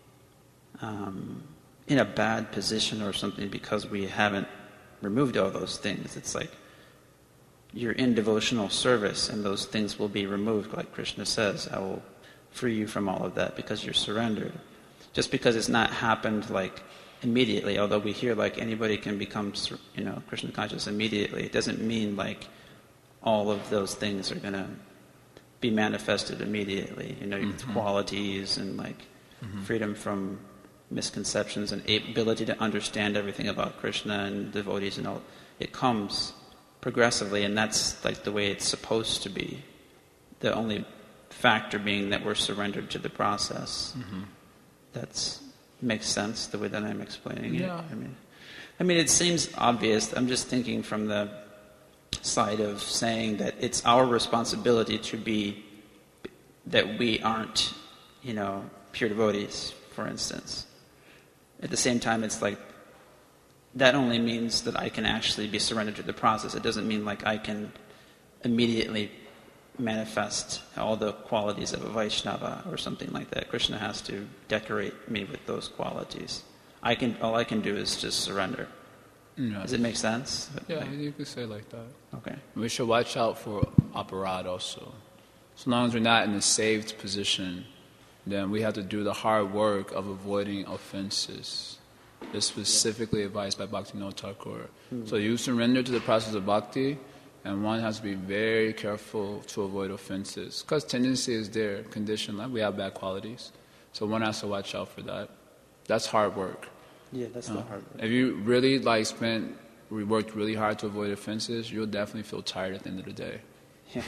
um, in a bad position or something because we haven't removed all those things. It's like you're in devotional service and those things will be removed, like Krishna says. I will free you from all of that because you're surrendered. Just because it's not happened like immediately, although we hear like anybody can become, you know, Krishna conscious immediately, it doesn't mean like all of those things are going to be manifested immediately. You know, mm-hmm. qualities and like mm-hmm. freedom from misconceptions and ability to understand everything about Krishna and devotees and all. It comes progressively, and that's like the way it's supposed to be. The only factor being that we're surrendered to the process. Mm-hmm. That's makes sense the way that I'm explaining yeah. it. I mean, I mean, it seems obvious. I'm just thinking from the side of saying that it's our responsibility to be that we aren't, you know, pure devotees, for instance. At the same time, it's like that only means that I can actually be surrendered to the process. It doesn't mean like I can immediately manifest all the qualities of a Vaishnava or something like that. Krishna has to decorate me with those qualities. I can all I can do is just surrender. No. Does it make sense? Yeah, you could say it like that. Okay. We should watch out for aparad also. So long as we're not in a saved position, then we have to do the hard work of avoiding offenses. This is specifically advised by Bhaktivinoda Thakur. Hmm. So you surrender to the process of bhakti, and one has to be very careful to avoid offenses. Because tendency is there, condition, like we have bad qualities. So one has to watch out for that. That's hard work. Yeah, that's uh, the hard work. If you really like spent, we worked really hard to avoid offenses, you'll definitely feel tired at the end of the day. Yeah.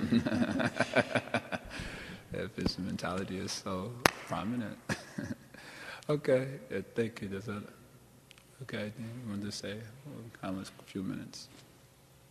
If his mentality is so prominent. Okay, yeah, thank you. That's a, okay, I think you want to say, we'll count a few minutes.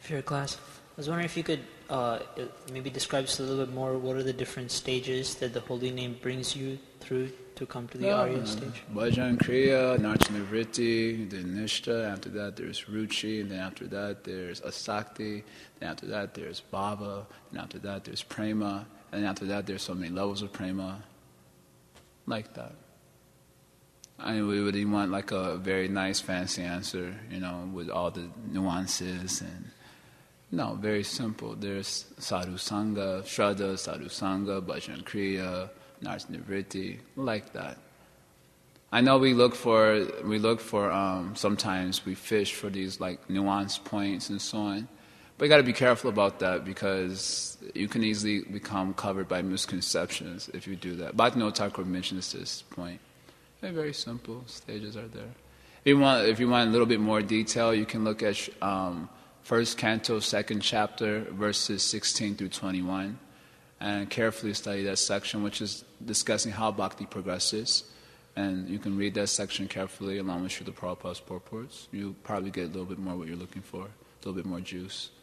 for your class. I was wondering if you could uh, maybe describe just a little bit more what are the different stages that the holy name brings you through to come to the yeah, Arya stage? Bhajan Kriya, Nartyanivritti, then Nishta, after that there's Ruchi, and then after that there's Asakti, then after that there's Bhava, and after that there's Prema, and then after that there's so many levels of Prema, like that. I mean, we would even want like a very nice fancy answer, you know, with all the nuances and, no, very simple. There's Sadhu Sangha, Shraddha, Sadhu Sangha, Bhajan Kriya, Nartyanivritti, like that. I know we look for, we look for, um, sometimes we fish for these like nuance points and so on. But you got to be careful about that because you can easily become covered by misconceptions if you do that. Bhaktivinoda Thakur mentions this point. They're very simple. Stages are there. If you want, if you want a little bit more detail, you can look at um, first canto, second chapter, verses sixteen through twenty-one, and carefully study that section, which is discussing how bhakti progresses. And you can read that section carefully along with Srila Prabhupada's purports. You'll probably get a little bit more what you're looking for, a little bit more juice.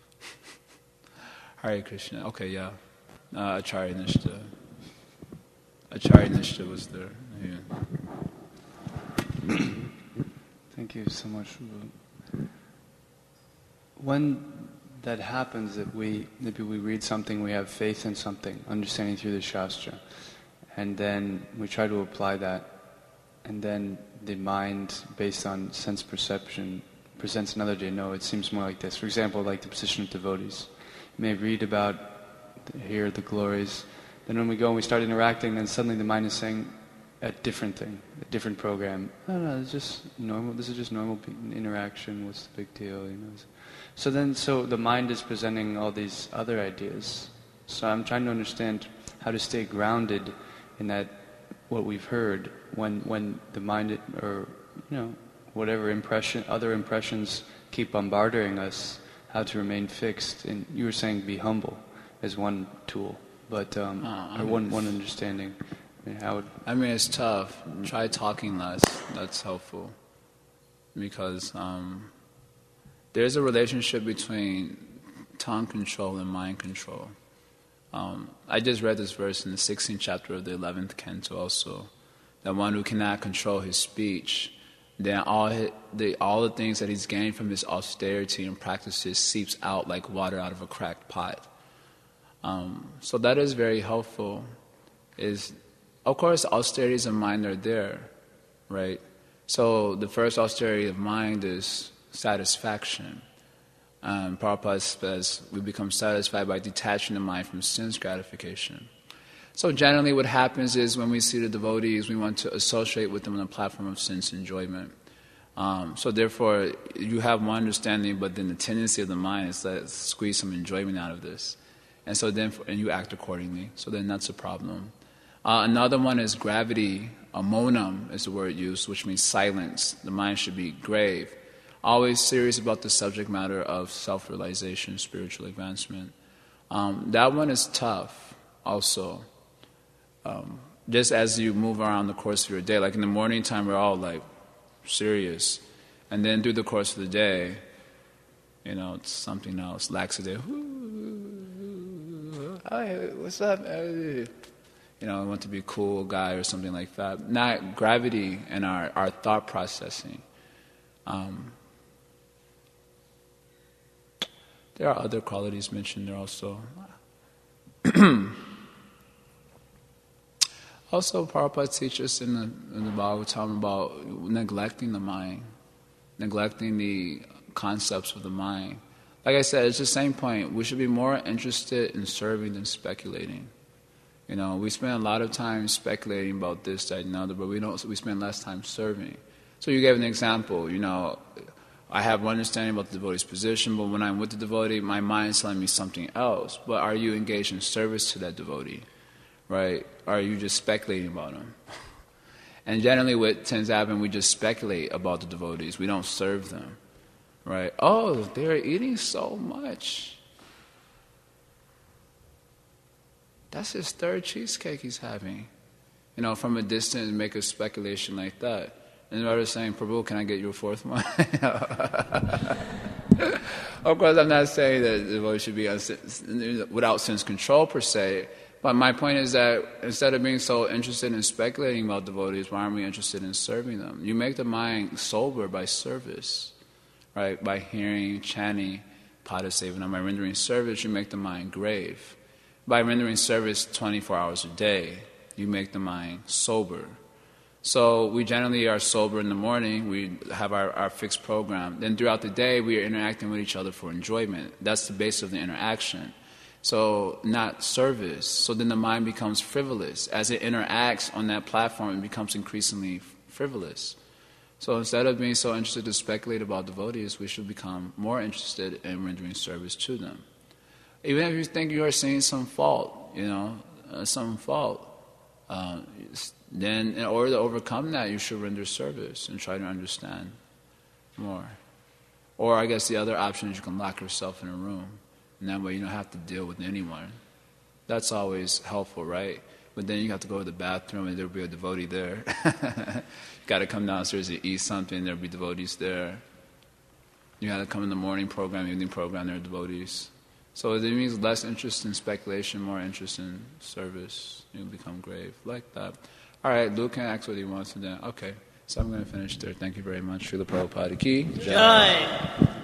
Hare Krishna. Okay, yeah. Uh, Acharya Nishta. Acharya Nishta was there. Yeah. Thank you so much. When that happens, that we maybe we read something, we have faith in something, understanding through the Shastra, and then we try to apply that, and then the mind, based on sense perception, presents another day. No, it seems more like this. For example, like the position of devotees. You may read about, hear the glories. Then when we go and we start interacting, then suddenly the mind is saying a different thing, a different program. No, no, it's just normal. This is just normal interaction. What's the big deal? You know. So then, so the mind is presenting all these other ideas. So I'm trying to understand how to stay grounded in that what we've heard when when the mind or you know whatever impression, other impressions keep bombarding us. How to remain fixed. And you were saying be humble as one tool. But um, oh, or one one understanding. I mean, how would I mean, it's tough. Try talking less. That's helpful, because um, there's a relationship between tongue control and mind control. Um, I just read this verse in the sixteenth chapter of the eleventh canto. Also, that one who cannot control his speech, then all his, the all the things that he's gained from his austerity and practices seeps out like water out of a cracked pot. Um, so that is very helpful. Is, of course, austerities of mind are there, right? So the first austerity of mind is satisfaction. Um, Prabhupada says we become satisfied by detaching the mind from sense gratification. So generally what happens is when we see the devotees, we want to associate with them on the platform of sense enjoyment. Um, so therefore, you have one understanding, but then the tendency of the mind is to squeeze some enjoyment out of this. And so then, and you act accordingly. So then that's a problem. Uh, another one is gravity. A monam is the word used, which means silence. The mind should be grave. Always serious about the subject matter of self-realization, spiritual advancement. Um, that one is tough also. Um, just as you move around the course of your day, like in the morning time, we're all like serious. And then through the course of the day, you know, it's something else, laxative. Hi, what's up? You know, I want to be a cool guy or something like that. Not gravity in our, our thought processing. Um, there are other qualities mentioned there also. Also, Prabhupada teaches in the, in the Bhagavatam about neglecting the mind, neglecting the concepts of the mind. Like I said, it's the same point. We should be more interested in serving than speculating. You know, we spend a lot of time speculating about this, that, and other, but we don't. We spend less time serving. So you gave an example. You know, I have one understanding about the devotee's position, but when I'm with the devotee, my mind is telling me something else. But are you engaged in service to that devotee, right? Or are you just speculating about him? And generally, what tends to happen, we just speculate about the devotees. We don't serve them. Right? Oh, they're eating so much. That's his third cheesecake he's having. You know, from a distance, make a speculation like that. And rather saying, Prabhu, can I get you a fourth one? Of course, I'm not saying that the devotee should be uns- without sense control per se, but my point is that instead of being so interested in speculating about devotees, why aren't we interested in serving them? You make the mind sober by service, right? By hearing, chanting, Padasevanam, by rendering service, you make the mind grave. By rendering service twenty-four hours a day, you make the mind sober. So we generally are sober in the morning, we have our, our fixed program. Then throughout the day, we are interacting with each other for enjoyment. That's the base of the interaction. So not service. So then the mind becomes frivolous. As it interacts on that platform, it becomes increasingly frivolous. So instead of being so interested to speculate about devotees, we should become more interested in rendering service to them. Even if you think you are seeing some fault, you know, uh, some fault, uh, then in order to overcome that, you should render service and try to understand more. Or I guess the other option is you can lock yourself in a room, and that way you don't have to deal with anyone. That's always helpful, right? But then you have to go to the bathroom and there'll be a devotee there. You got to come downstairs to eat something, there'll be devotees there. You got to come in the morning program, evening program, there are devotees. So it means less interest in speculation, more interest in service. You become grave, like that. All right, Luke can ask what he wants, and then, okay. So I'm going to finish there. Thank you very much. Srila Prabhupada Ki Jai. Jai.